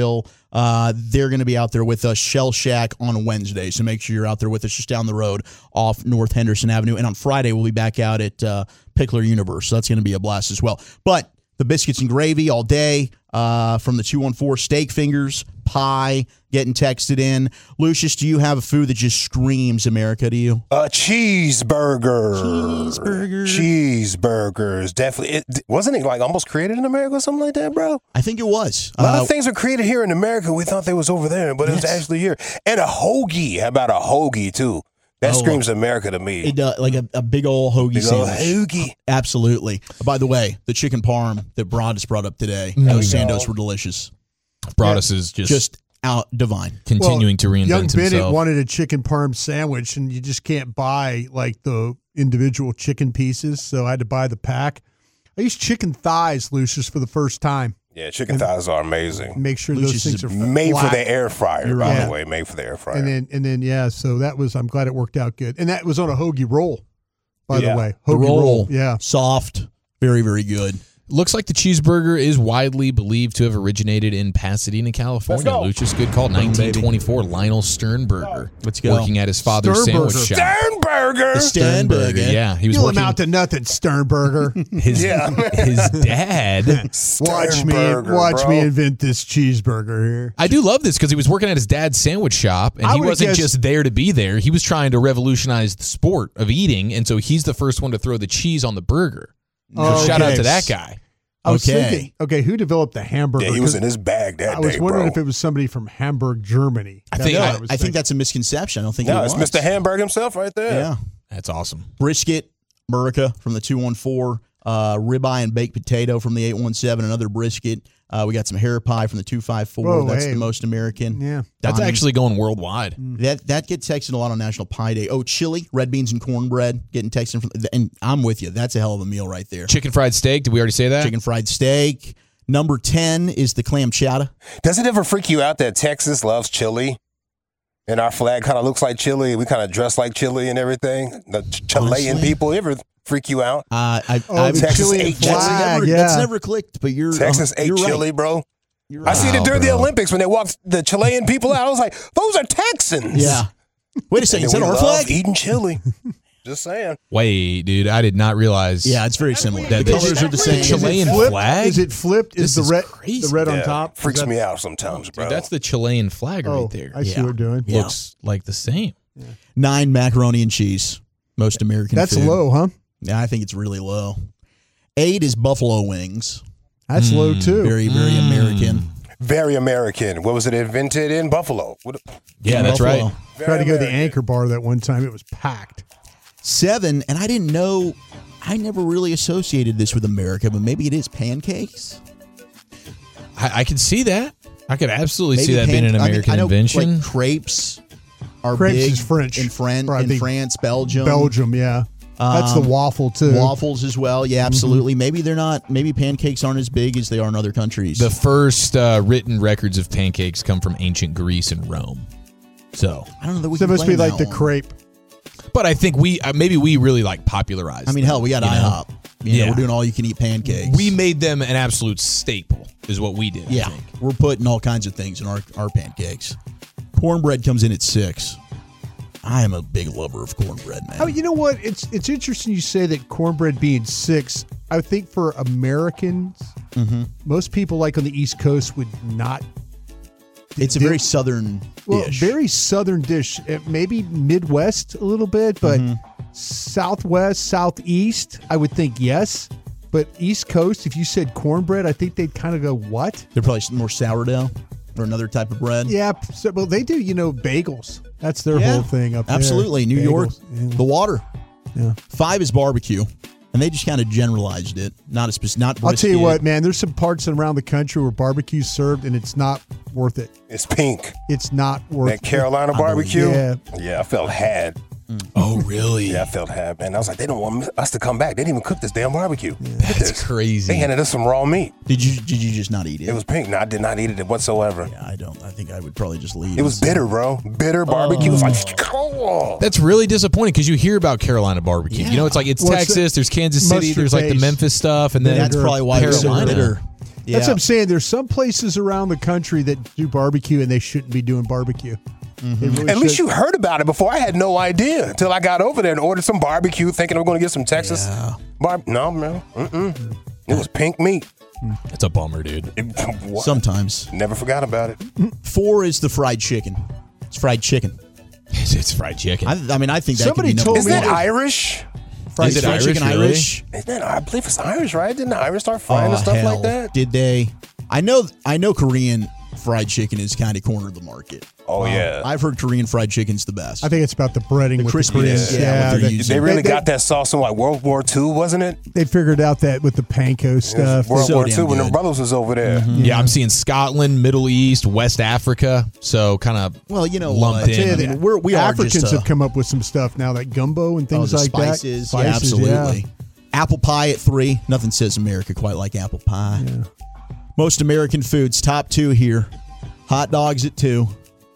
Uh, they're going to be out there with us, Shell Shack, on Wednesday. So make sure you're out there with us just down the road off North Henderson Avenue. And on Friday, we'll be back out at uh, Pickler Universe. So that's going to be a blast as well. But the biscuits and gravy all day uh, from the two one four, steak fingers, pie, getting texted in. Lucius, do you have a food that just screams America to you? A cheeseburger. Cheeseburger. Cheeseburgers. Definitely. It, wasn't it like almost created in America or something like that, bro? I think it was. A lot Uh, of things were created here in America. We thought they was over there, but it was Yes. actually here. And a hoagie. How about a hoagie, too? That Oh, screams America to me. It, uh, like a, a big old hoagie Big old sandwich. hoagie. Absolutely. By the way, the chicken parm that Broadus brought up today, Mm. those There we sandos go. were delicious. Broadus is just, Just out divine. continuing to reinvent Young Bennett himself. wanted a chicken parm sandwich, and you just can't buy like the individual chicken pieces, so I had to buy the pack. I used chicken thighs, Lucius, for the first time. Yeah, chicken thighs are amazing. Make sure Lucius those is things are Made flat. for the air fryer, You're by right. the way. Made for the air fryer. And then and then yeah, so that was I'm glad it worked out good. And that was on a hoagie roll, by Yeah. the way. The Hoagie roll, roll. Yeah. soft, very, very good. Looks like the cheeseburger is widely believed to have originated in Pasadena, California. Let's go. Lucius, good call. nineteen twenty-four, Lionel Sternberger. Let's go. Working at his father's Sternberger. sandwich shop. Sternberger. Sternberger. Yeah, he was You'll working. amount to nothing, Sternberger. His, Yeah. his dad. watch me Sternberger, watch bro. me invent this cheeseburger here. I do love this because he was working at his dad's sandwich shop, and I he would've wasn't guessed- just there to be there. He was trying to revolutionize the sport of eating, and so he's the first one to throw the cheese on the burger. So Oh, shout out okay. to that guy. I was Okay. thinking, okay, who developed the hamburger? Yeah, he was 'Cause in his bag that I was day, wondering bro. if it was somebody from Hamburg, Germany. I That's think- what I, was I think thinking. that's a misconception. I don't think no, it it's was. Mister Hamburg himself right there. Yeah. That's awesome. Brisket, Murica from the two one four, uh, ribeye and baked potato from the eight one seven, another brisket. Uh, we got some hair pie from the two five four. Whoa, That's hey. the most American. Yeah. That's Donnie. actually going worldwide. That that gets texted a lot on National Pie Day. Oh, chili, red beans and cornbread, getting texted from, and I'm with you. That's a hell of a meal right there. Chicken fried steak. Did we already say that? Chicken fried steak. Number ten is the clam chowder. Does it ever freak you out that Texas loves chili? And our flag kind of looks like chili. We kind of dress like chili and everything. The Ch- Chilean Honestly? people ever freak you out? Uh, I, Oh, I've the Texas chili ate and chili. that's flag, never, yeah. that's never clicked, but you're Texas uh, ate you're chili, right. bro. You're I seen Wow, it during the bro. Olympics when they walked the Chilean people out. I was like, those are Texans. Yeah. Wait a second, is And that we our love flag? eating chili. Just saying. Wait, dude, I did not realize. Yeah, it's very similar. That- the that- colors are the the same. Chilean Is it flipped? flag? Is it flipped? Is This the is red crazy. the red on Yeah, top? Is freaks that- me out sometimes, Dude, bro. that's the Chilean flag Oh, right there. I see Yeah. what we're doing. Yeah. Looks like the same. Nine macaroni and cheese. Most American That's food. low, huh? Yeah, I think it's really low. Eight is buffalo wings. That's low too. Very, very American. Very American. What was it invented in Buffalo? What, Yeah, that's Buffalo. right. Tried to go to the American. Anchor Bar that one time. It was packed. Seven, and I didn't know, I never really associated this with America, but maybe it is pancakes. I, I could see that. I could absolutely see Maybe that being an pan- I mean, American I know, invention. Like crepes are Crepes big is French. in, Fran- Or I in think France, Belgium. Belgium, yeah. That's the Um, waffle too. Waffles as well. Yeah, absolutely. Maybe they're not, maybe pancakes aren't as big as they are in other countries. The first uh, written records of pancakes come from ancient Greece and Rome. So, I don't know that we So it can must be blame like that the one. crepe. but I think we uh, maybe we really like popularized. I mean, them, hell, we got you know? IHOP. You know, Yeah. we're doing all you can eat pancakes. We made them an absolute staple. Is what we did. I Yeah, think. we're putting all kinds of things in our, our pancakes. Cornbread comes in at six. I am a big lover of cornbread, man. Oh, you know what? It's it's interesting you say that cornbread being six. I think for Americans, Mm-hmm. most people like on the East Coast would not. It's a very southern Well, dish. very southern dish. Uh, Maybe Midwest a little bit, but Mm-hmm. Southwest, Southeast, I would think yes. But East Coast, if you said cornbread, I think they'd kind of go, "What?" They're probably more sourdough or another type of bread. Yeah. So, well, they do. You know, bagels. That's their Yeah, whole thing up there. absolutely. New York, Bagels. the water. Yeah. Five is barbecue, and they just kind of generalized it. Not a specific. Not I'll tell you brisket. what, man. There's some parts around the country where barbecue's served, and it's not worth it. It's pink. It's not worth That Carolina it. barbecue. Yeah. Yeah, I felt had. Oh, really? Yeah, I felt had. Man, I was like, they don't want us to come back. They didn't even cook this damn barbecue. That's crazy. They handed us some raw meat. Did you did you just not eat it? It was pink. No, I did not eat it whatsoever. Yeah, I don't. I think I would probably just leave. It was bitter, bro. Bitter barbecue. It was like, oh. That's really disappointing because you hear about Carolina barbecue. Yeah. You know, it's like it's What's Texas, the- there's Kansas City, mustard there's like the paste. Memphis stuff, and then That's probably why it's so Carolina. bitter. That's what I'm saying. There's some places around the country that do barbecue and they shouldn't be doing barbecue. Mm-hmm. Really At least should. You heard about it before. I had no idea until I got over there and ordered some barbecue, thinking I was going to get some Texas. Yeah. Bar- no, man. Mm-mm. It was pink meat. It's a bummer, dude. It, Sometimes. Never forgot about it. Four is the fried chicken. It's fried chicken. It's, it's fried chicken. I, I mean, I think that Somebody could be told Is me that that- Irish? Fried, Is it fried Irish, chicken really? Irish? Isn't that, I believe it's Irish, right? Didn't the Irish start frying Oh, and stuff hell. like that? Did they? I know. I know Korean fried chicken is kind of cornered the market. Oh, Um, yeah. I've heard Korean fried chicken's the best. I think it's about the breading The with the crispiness, Koreans. yeah, Yeah, what they're they, using. They really they- got that sauce in like World War Two, wasn't it? they figured out that with the panko stuff. World So War damn Two when the good. brothers was over there. Mm-hmm. Yeah, I'm seeing Scotland, Middle East, West Africa. So kind of well, you know, lumped what? in. I mean, we're, we are Africans just, uh, have come up with some stuff now, like gumbo and oh, things the like spices. that. Yeah, Spices, absolutely. yeah. Apple pie at three. Nothing says America quite like apple pie. Yeah. Most American foods, top two here. Hot dogs at two,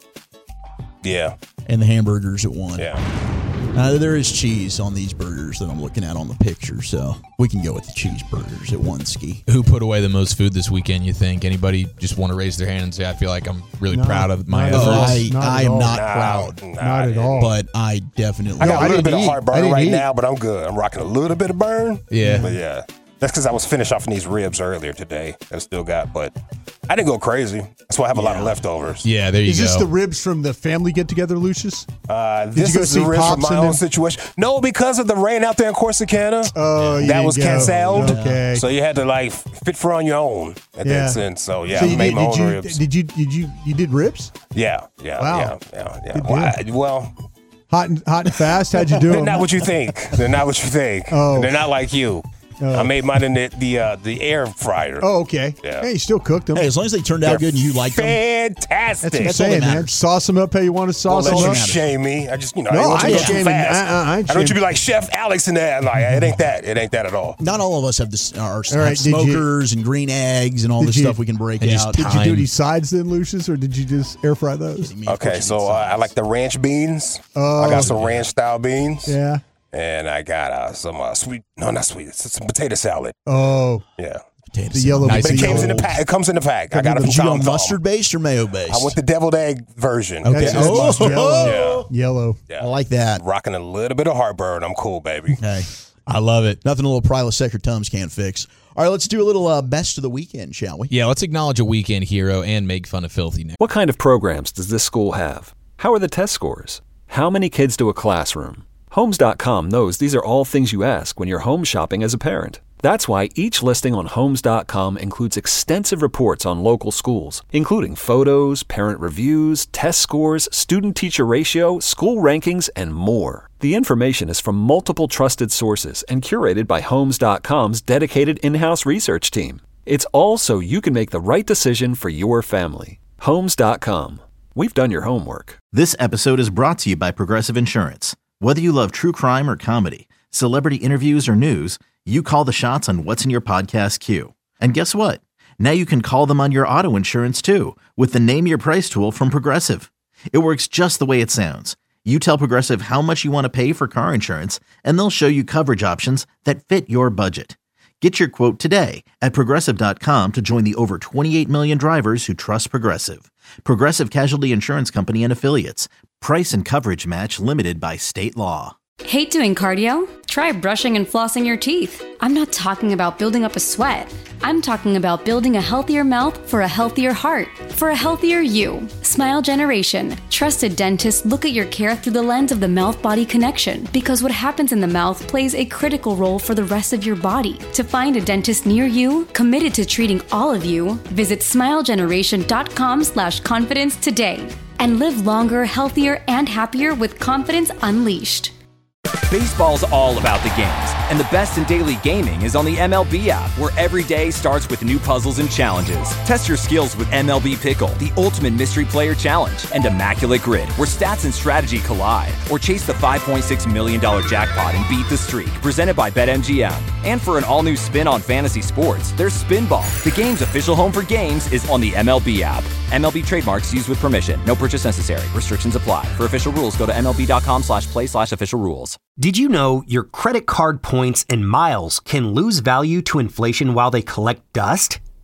Yeah, and the hamburgers at one. yeah. Uh, there is cheese on these burgers that I'm looking at on the picture, so we can go with the cheeseburgers at one ski. Who put away the most food this weekend, you think? Anybody just want to raise their hand and say, I feel like I'm really No, proud of my not at efforts? all. I, Not I at am all. not Nah, proud, nah, Not at all. but I definitely. I got No, a I little didn't bit eat. of I heartburn didn't right eat. now, but I'm good. I'm rocking a little bit of burn. Yeah. But yeah, that's because I was finished off in these ribs earlier today that I still got, but I didn't go crazy. That's why I have a lot of leftovers. Yeah, there you Is go. this the ribs from the family get together, Lucius? Uh, Did this you go is see the ribs from Pops my and own them? situation. No, because of the rain out there in Corsicana. Oh, you that didn't was go. canceled. Okay. So you had to like fit for on your own at Yeah. that sense. So yeah, So I you made did, my did own you, ribs. did you did you you did ribs? yeah, yeah, Wow. yeah, yeah, yeah. Good Well, I, deal. well, Hot and hot and fast. How'd you do they're them? not what you think. They're not what you think. Oh. They're not like you. Oh. I made mine in the the, uh, the air fryer. Oh, okay. Yeah. Hey, you still cooked them. Hey, as long as they turned out They're good and you liked them. fantastic. That's what I'm That's all that saying, man. matters. Sauce them up how you want to Don't sauce let them you up. shame me. I just, you know, No, I don't want I you to ain't go too shaming- fast. I- I- I ain't I don't want you to shaming. be like Chef Alex in that. Like, it ain't that. It ain't that at all. Not all of us have this. Our All right, did you- smokers and green eggs and all Did this you- stuff we can break and just out. t- Did you do Time. any sides then, Lucius, or did you just air fry those? Me, of Okay, course, so uh, I like the ranch beans. Oh. I got some ranch style beans. Yeah. And I got uh, some uh, sweet, no, not sweet, it's some potato salad. Oh, Yeah. potatoes. the yellow. Nice But it the comes in the yellow- pack. It comes in the pack. I got it from Did you go Tom Thumb. mustard based or mayo based? I went the deviled egg version. Okay. That's Oh. just yellow. Yeah. Yellow. Yeah. I like that. Rocking a little bit of heartburn. I'm cool, baby. Hey, I love it. nothing a little Prilosec or Tums can't fix. All right, let's do a little uh, best of the weekend, shall we? Yeah, let's acknowledge a weekend hero and make fun of Filthy now. What kind of programs does this school have? How are the test scores? How many kids do a classroom? Homes dot com knows these are all things you ask when you're home shopping as a parent. That's why each listing on Homes dot com includes extensive reports on local schools, including photos, parent reviews, test scores, student-teacher ratio, school rankings, and more. The information is from multiple trusted sources and curated by Homes dot com's dedicated in-house research team. It's all so you can make the right decision for your family. Homes dot com. We've done your homework. This episode is brought to you by Progressive Insurance. Whether you love true crime or comedy, celebrity interviews or news, you call the shots on what's in your podcast queue. And guess what? Now you can call them on your auto insurance too with the Name Your Price tool from Progressive. It works just the way it sounds. You tell Progressive how much you want to pay for car insurance, and they'll show you coverage options that fit your budget. Get your quote today at Progressive dot com to join the over twenty-eight million drivers who trust Progressive. Progressive Casualty Insurance Company and Affiliates. Price and coverage match limited by state law. Hate doing cardio? Try brushing and flossing your teeth. I'm not talking about building up a sweat. I'm talking about building a healthier mouth for a healthier heart, for a healthier you. Smile Generation. Trusted dentists look at your care through the lens of the mouth-body connection because what happens in the mouth plays a critical role for the rest of your body. To find a dentist near you, committed to treating all of you, visit smile generation dot com slash confidence today and live longer, healthier, and happier with confidence unleashed. Baseball's all about the games, and the best in daily gaming is on the M L B app, where every day starts with new puzzles and challenges. Test your skills with M L B Pickle, the ultimate mystery player challenge, and Immaculate Grid, where stats and strategy collide. Or chase the five point six million dollars jackpot and beat the streak, presented by BetMGM. And for an all-new spin on fantasy sports, there's Spinball. The game's official home for games is on the M L B app. M L B trademarks used with permission. No purchase necessary. Restrictions apply. For official rules, go to M L B dot com slash play slash official rules. Did you know your credit card points and miles can lose value to inflation while they collect dust?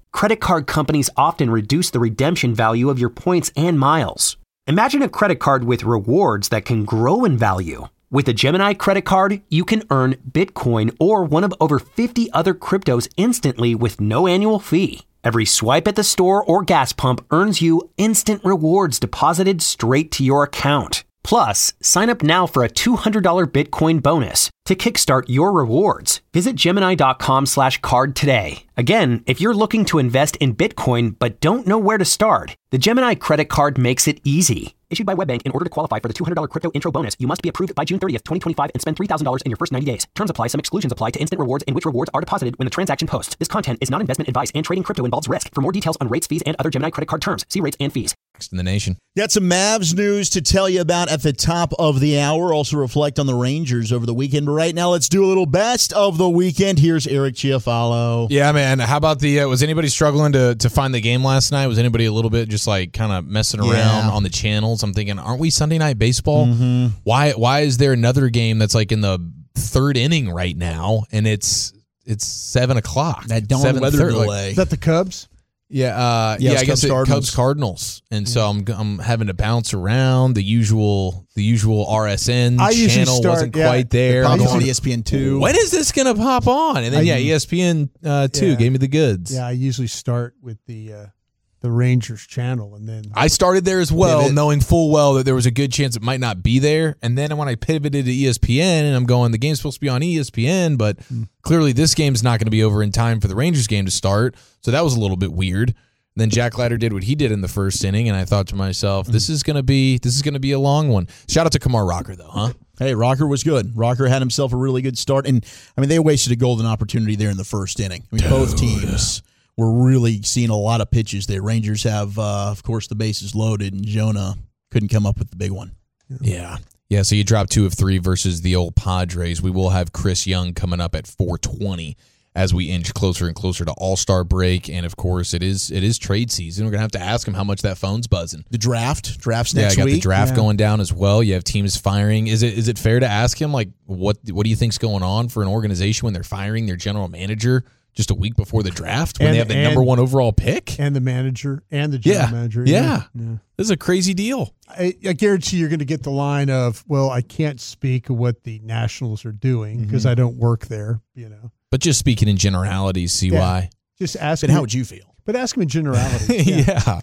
Credit card companies often reduce the redemption value of your points and miles. Imagine a credit card with rewards that can grow in value. With a Gemini credit card, you can earn Bitcoin or one of over fifty other cryptos instantly with no annual fee. Every swipe at the store or gas pump earns you instant rewards deposited straight to your account. Plus, sign up now for a two hundred dollars Bitcoin bonus. To kickstart your rewards, visit Gemini.com slash card today. Again, if you're looking to invest in Bitcoin but don't know where to start, the Gemini credit card makes it easy. Issued by WebBank, in order to qualify for the two hundred dollars crypto intro bonus, you must be approved by June thirtieth, twenty twenty-five and spend three thousand dollars in your first ninety days. Terms apply. Some exclusions apply to instant rewards in which rewards are deposited when the transaction posts. This content is not investment advice and trading crypto involves risk. For more details on rates, fees, and other Gemini credit card terms, see rates and fees. Next in the nation. Got some Mavs news to tell you about at the top of the hour. Also reflect on the Rangers over the weekend. But right now, let's do a little best of the weekend. Here's Eric Chiafalo. Yeah, man. How about the, uh, was anybody struggling to, to find the game last night? Was anybody a little bit just like kind of messing around Yeah. on the channels? I'm thinking, aren't we Sunday Night Baseball? Mm-hmm. Why Why is there another game that's like in the third inning right now and it's it's seven o'clock? That darn seven weather thirty, delay. like- Is that the Cubs? Yeah, uh, Yeah, yeah, it's I guess Cubs it, Cardinals. Cubs Cardinals, and so I'm I'm having to bounce around the usual the usual R S N I usually channel start- wasn't yeah. quite there. Popped I'm on going, E S P N two. when is this gonna pop on? And then I- yeah, E S P N uh, two Yeah. gave me the goods. Yeah, I usually start with the uh, the Rangers channel, and then I started there as well, Pivot. knowing full well that there was a good chance it might not be there. And then when I pivoted to E S P N, and I'm going, the game's supposed to be on E S P N, but clearly this game's not going to be over in time for the Rangers game to start. So that was a little bit weird. And then Jack Leiter did what he did in the first inning, and I thought to myself, this is going to be this is going to be a long one. Shout out to Kamar Rocker though, huh? Hey, Rocker was good. Rocker had himself a really good start. And, I mean, they wasted a golden opportunity there in the first inning. I mean, both teams were really seeing a lot of pitches there. Rangers have, uh, of course, the bases loaded, and Jonah couldn't come up with the big one. Yeah. Yeah, so you dropped two of three versus the old Padres. We will have Chris Young coming up at four twenty as we inch closer and closer to All-Star break. And, of course, it is it is trade season. We're going to have to ask him how much that phone's buzzing. The draft, drafts Yeah, I next got week. the draft Yeah. going down as well. You have teams firing. Is it is it fair to ask him, like, what what do you think's going on for an organization when they're firing their general manager just a week before the draft when And- they have the and- number one overall pick? and the manager and the general Yeah. manager. Yeah. yeah. This is a crazy deal. I, I guarantee you're going to get the line of, "Well, I can't speak of what the Nationals are doing because I don't work there." You know, But just speaking in generalities, C Y. just ask. Then him, how would you feel? But ask him in generality. Yeah.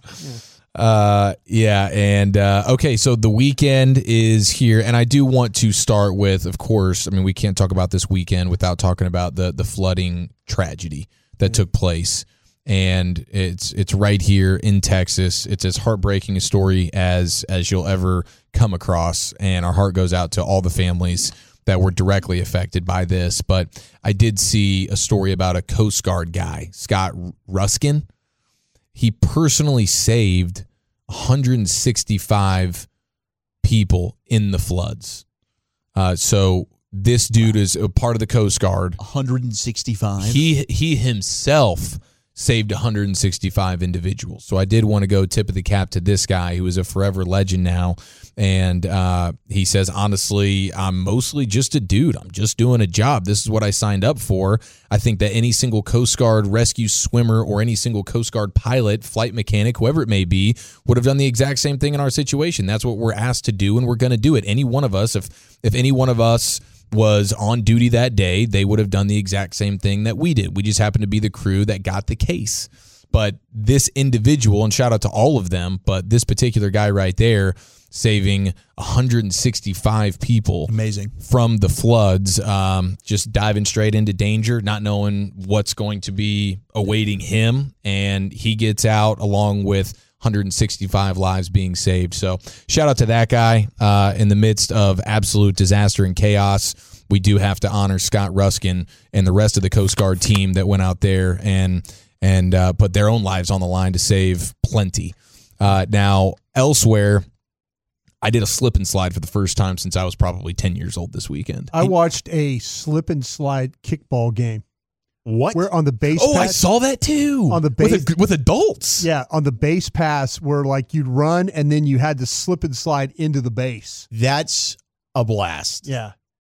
Uh, yeah. And, uh, okay. So the weekend is here. And I do want to start with, of course, I mean, we can't talk about this weekend without talking about the, the flooding tragedy that took place. And it's, it's right here in Texas. It's as heartbreaking a story as, as you'll ever come across. And our heart goes out to all the families that were directly affected by this. But I did see a story about a Coast Guard guy, Scott Ruskin. He personally saved one hundred sixty-five people in the floods. Uh, so this dude is a part of the Coast Guard. one hundred sixty-five. He he himself saved one hundred sixty-five individuals. So I did want to go tip of the cap to this guy who is a forever legend now. And uh, he says, honestly, I'm mostly just a dude. I'm just doing a job. This is what I signed up for. I think that any single Coast Guard rescue swimmer or any single Coast Guard pilot, flight mechanic, whoever it may be, would have done the exact same thing in our situation. That's what we're asked to do, and we're going to do it. Any one of us, if if any one of us was on duty that day, they would have done the exact same thing that we did. We just happened to be the crew that got the case. But this individual, and shout out to all of them, but this particular guy right there, saving one hundred sixty-five people Amazing. from the floods, um, just diving straight into danger, not knowing what's going to be awaiting him. And he gets out along with one hundred sixty-five lives being saved. So shout out to that guy. Uh, in the midst of absolute disaster and chaos, we do have to honor Scott Ruskin and the rest of the Coast Guard team that went out there and and uh, put their own lives on the line to save plenty. Uh, now, elsewhere, I did a slip and slide for the first time since I was probably ten years old this weekend. I watched a slip and slide kickball game. What? We're on the base. Oh, I pass, saw that too. On the base, with, with adults. Yeah, on the base pass where like you'd run and then you had to slip and slide into the base. That's a blast. Yeah.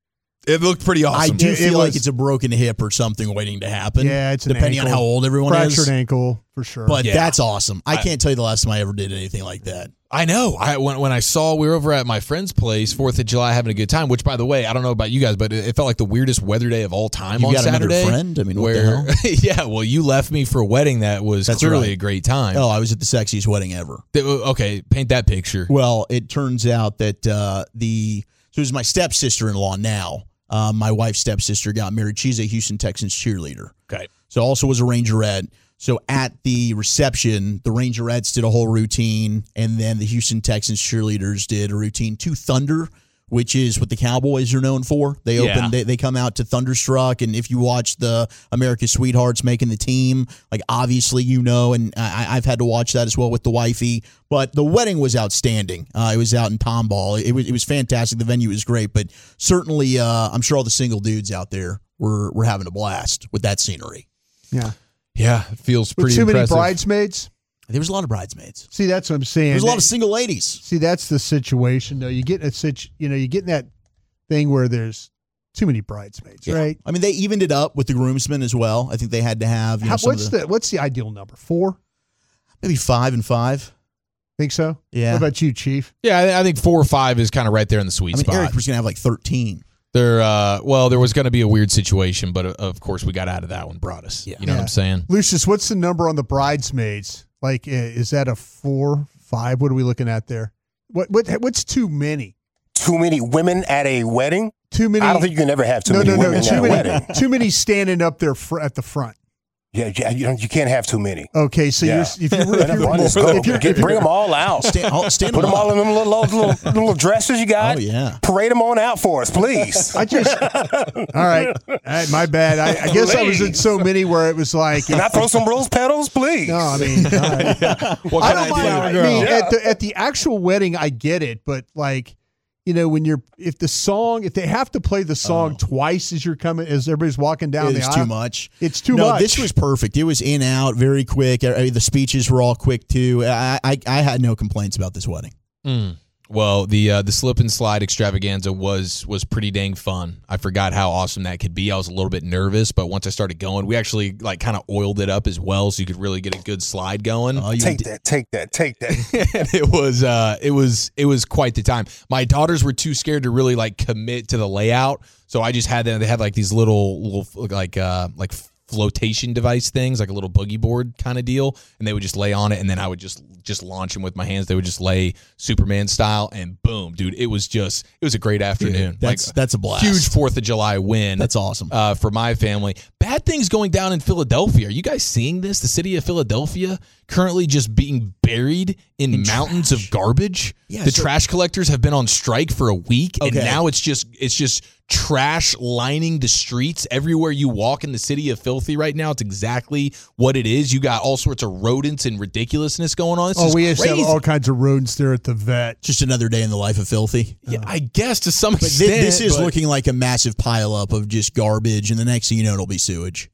It looked pretty awesome. I do It- feel it like was- it's a broken hip or something waiting to happen. Yeah, it's an depending on ankle. how old everyone Fractured is. ankle for sure. But Yeah. that's awesome. I, I- can't tell you the last time I ever did anything like that. I know. I when when I saw we were over at my friend's place, Fourth of July, having a good time. Which, by the way, I don't know about you guys, but it, it felt like the weirdest weather day of all time You on got Saturday. another friend? I mean, what the where, hell? yeah, well, you left me for a wedding that was That's clearly right. a great time. Oh, I was at the sexiest wedding ever. Th- Okay, paint that picture. Well, it turns out that uh, the so it was my stepsister-in-law now. Uh, my wife's stepsister got married. She's a Houston Texans cheerleader. Okay. So also was a Rangerette. So at the reception, the Rangerettes did a whole routine, and then the Houston Texans cheerleaders did a routine to Thunder, which is what the Cowboys are known for. They open, Yeah. they, they come out to Thunderstruck, and if you watch the America's Sweethearts making the team, like obviously you know, and I, I've had to watch that as well with the wifey. But the wedding was outstanding. Uh, it was out in Tomball. It was it was fantastic. The venue was great, but certainly uh, I'm sure all the single dudes out there were were having a blast with that scenery. yeah. Yeah, it feels With pretty too many impressive. bridesmaids. There was a lot of bridesmaids. See, that's what I'm saying. There was a lot of That- single ladies. See, that's the situation, though. You get in a situ, you know, you get in that thing where there's too many bridesmaids, Yeah. right? I mean, they evened it up with the groomsmen as well. I think they had to have you know, How, some what's of the, the what's the ideal number? Four? maybe five and five. Think so? Yeah. What about you, Chief? Yeah, I, I think four or five is kind of right there in the sweet I mean, spot. Eric was going to have like thirteen. There, uh, well, there was going to be a weird situation, but uh, of course we got out of that one. Brought us. Yeah. You know what Yeah. I'm saying? Lucius, what's the number on the bridesmaids? Like, uh, is that a four, five? What are we looking at there? What what what's too many? Too many women at a wedding? Too many. I don't think you can ever have too no, many no, women no. at Too a many. wedding. Too many standing up there fr- at the front. Yeah, yeah, you, don't- you can't have too many. Okay, so Yeah. you're if you were if Let you're, them just go. if you're, Get- if you're- bring them all out. Stand, all- stand Put them up. all in them little, little, little, little dresses you got. Oh, yeah. Parade them on out for us, please. I just all right, all right, my bad. I, I guess I was in so many where it was like, Can I throw some rose petals, please? no, I mean, all right. What I kind don't of mind. flower I girl? mean, Yeah. at the at the actual wedding, I get it, but like, you know, when you're if the song, if they have to play the song twice as you're coming, as everybody's walking down the It's aisle, too much. It's too no, much. this was perfect. It was in out, very quick. I mean, the speeches were all quick too. I, I I had no complaints about this wedding. Mm. Well, the uh, the slip and slide extravaganza was was pretty dang fun. I forgot how awesome that could be. I was a little bit nervous, but once I started going, we actually like kind of oiled it up as well, so you could really get a good slide going. Oh, you Take did- that, take that, take that. And it was uh, it was it was quite the time. My daughters were too scared to really like commit to the layout, so I just had them. They had like these little little like uh, like flotation device things, like a little boogie board kind of deal, and they would just lay on it, and then I would just just launch them with my hands. They would just lay Superman style, and boom, dude, it was just it was a great afternoon. Dude, that's- that's a blast. Huge Fourth of July win. That's awesome. uh, for my family. Bad things going down in Philadelphia. Are you guys seeing this? The city of Philadelphia currently just being buried in, In mountains trash. of garbage. Yeah, the so- trash collectors have been on strike for a week, and Okay. now it's just it's just trash lining the streets everywhere you walk in the city of Filthy right now. It's exactly what it is. You got all sorts of rodents and ridiculousness going on. This oh, is we used to crazy. have all kinds of rodents there at the vet. Just another day in the life of Filthy. Yeah, I guess to some But thi- extent. this is but- looking like a massive pileup of just garbage, and the next thing you know, it'll be sewage.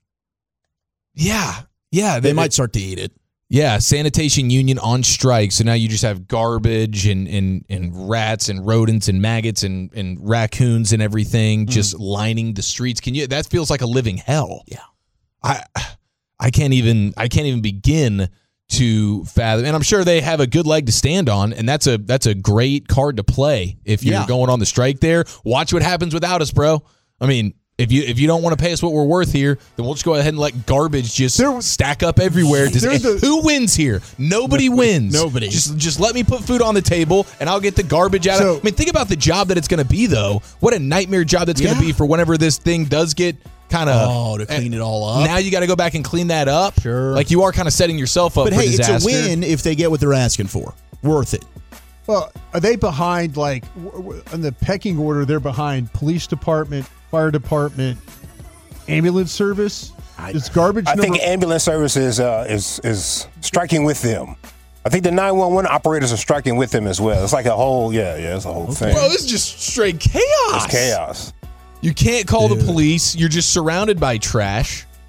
Yeah, yeah. They might start to eat it. Yeah, sanitation union on strike. So now you just have garbage and and, and rats and rodents and maggots and, and raccoons and everything just lining the streets. Can you? That feels like a living hell. Yeah. I I can't even I can't even begin to fathom. And I'm sure they have a good leg to stand on, and that's a that's a great card to play if you're Yeah. going on the strike there. Watch what happens without us, bro. I mean, if you if you don't want to pay us what we're worth here, then we'll just go ahead and let garbage just There- stack up everywhere. Does, There's a- who wins here? Nobody wins. Nobody. Just just let me put food on the table, and I'll get the garbage out So- of. I mean, think about the job that it's going to be, though. What a nightmare job that's going Yeah. to be for whenever this thing does get kind of. Oh, to clean it all up. Now you got to go back and clean that up. Sure. Like you are kind of setting yourself up But for hey, disaster. it's a win if they get what they're asking for. Worth it. Well, are they behind, like, w- w- in the pecking order, they're behind police department, fire department, ambulance service? Is garbage I number... think ambulance service is, uh, is, is striking with them. I think the nine one one operators are striking with them as well. It's like a whole, yeah, yeah, it's a whole thing. Bro, this is just straight chaos. It's chaos. You can't call the police. You're just surrounded by trash.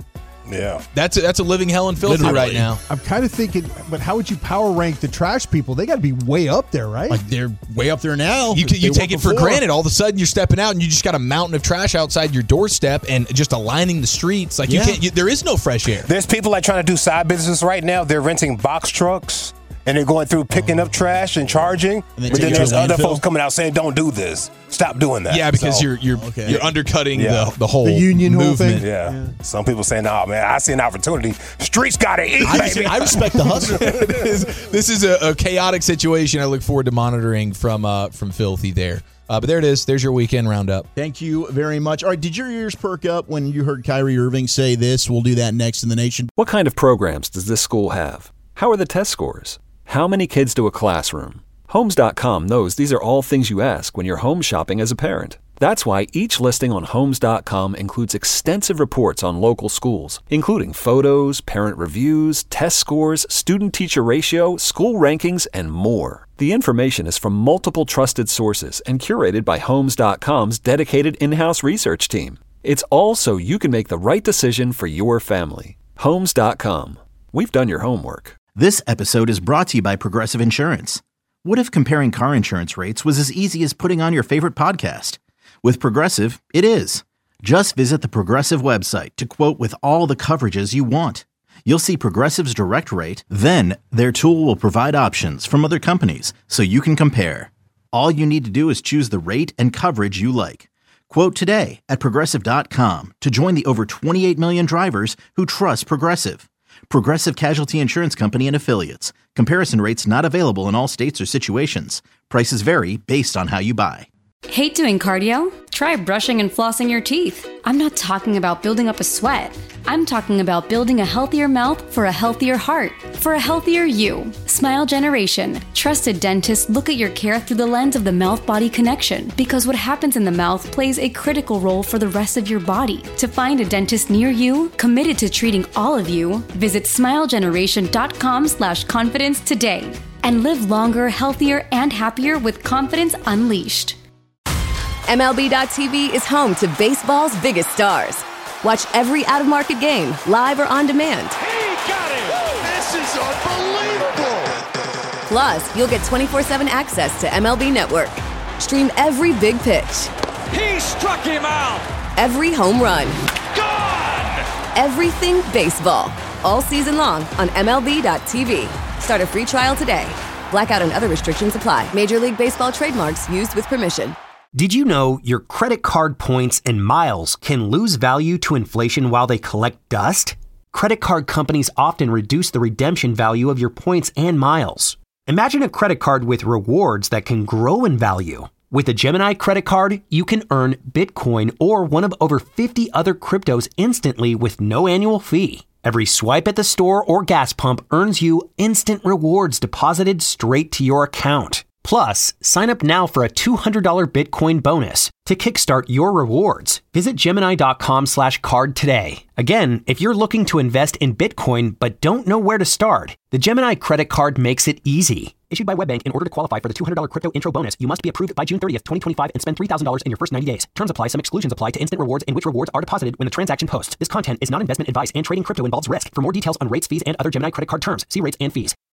Yeah. That's a, that's a living hell and filthy Literally. right now. I'm kind of thinking, but how would you power rank the trash people? They got to be way up there, right? Like they're way up there now. You, They you take were it for before. granted. All of a sudden, you're stepping out and you just got a mountain of trash outside your doorstep and just aligning the streets. Like you Yeah. can't. You, there is no fresh air. There's people like trying to do side business right now. They're renting box trucks and they're going through picking up trash and charging. And then but take then it to there's a other landfill. folks coming out saying, "Don't do this. Stop doing that." Yeah, because So, you're you're Okay. you're undercutting Yeah. the the whole The union whole movement. thing. Yeah. Some people saying, "No, man, I see an opportunity. Streets gotta eat, I, baby." I respect the hustle. this, this is a, a chaotic situation. I look forward to monitoring from uh, from Filthy there. Uh, but there it is. There's your weekend roundup. Thank you very much. All right, did your ears perk up when you heard Kyrie Irving say this? We'll do that next in the nation. What kind of programs does this school have? How are the test scores? How many kids do a classroom? Homes dot com knows these are all things you ask when you're home shopping as a parent. That's why each listing on Homes dot com includes extensive reports on local schools, including photos, parent reviews, test scores, student-teacher ratio, school rankings, and more. The information is from multiple trusted sources and curated by Homes dot com's dedicated in-house research team. It's all so you can make the right decision for your family. Homes dot com. We've done your homework. This episode is brought to you by Progressive Insurance. What if comparing car insurance rates was as easy as putting on your favorite podcast? With Progressive, it is. Just visit the Progressive website to quote with all the coverages you want. You'll see Progressive's direct rate, then their tool will provide options from other companies so you can compare. All you need to do is choose the rate and coverage you like. Quote today at Progressive dot com to join the over twenty-eight million drivers who trust Progressive. Progressive Casualty Insurance Company and Affiliates. Comparison rates not available in all states or situations. Prices vary based on how you buy. Hate doing cardio? Try brushing and flossing your teeth. I'm not talking about building up a sweat. I'm talking about building a healthier mouth for a healthier heart, for a healthier you. Smile Generation. Trusted dentists look at your care through the lens of the mouth-body connection because what happens in the mouth plays a critical role for the rest of your body. To find a dentist near you, committed to treating all of you, visit smile generation dot com slash confidence today and live longer, healthier, and happier with confidence unleashed. M L B dot T V is home to baseball's biggest stars. Watch every out-of-market game, live or on demand. He got it! This is unbelievable! Plus, you'll get twenty-four seven access to M L B Network. Stream every big pitch, He struck him out! every home run, Gone! everything baseball. All season long on M L B dot T V. Start a free trial today. Blackout and other restrictions apply. Major League Baseball trademarks used with permission. Did you know your credit card points and miles can lose value to inflation while they collect dust? Credit card companies often reduce the redemption value of your points and miles. Imagine a credit card with rewards that can grow in value. With a Gemini credit card, you can earn Bitcoin or one of over fifty other cryptos instantly with no annual fee. Every swipe at the store or gas pump earns you instant rewards deposited straight to your account. Plus, sign up now for a two hundred dollars Bitcoin bonus to kickstart your rewards. Visit Gemini dot com slash card today. Again, if you're looking to invest in Bitcoin but don't know where to start, the Gemini credit card makes it easy. Issued by WebBank, in order to qualify for the two hundred dollars crypto intro bonus, you must be approved by June thirtieth, twenty twenty-five and spend three thousand dollars in your first ninety days. Terms apply. Some exclusions apply to instant rewards in which rewards are deposited when the transaction posts. This content is not investment advice and trading crypto involves risk. For more details on rates, fees, and other Gemini credit card terms, see rates and fees.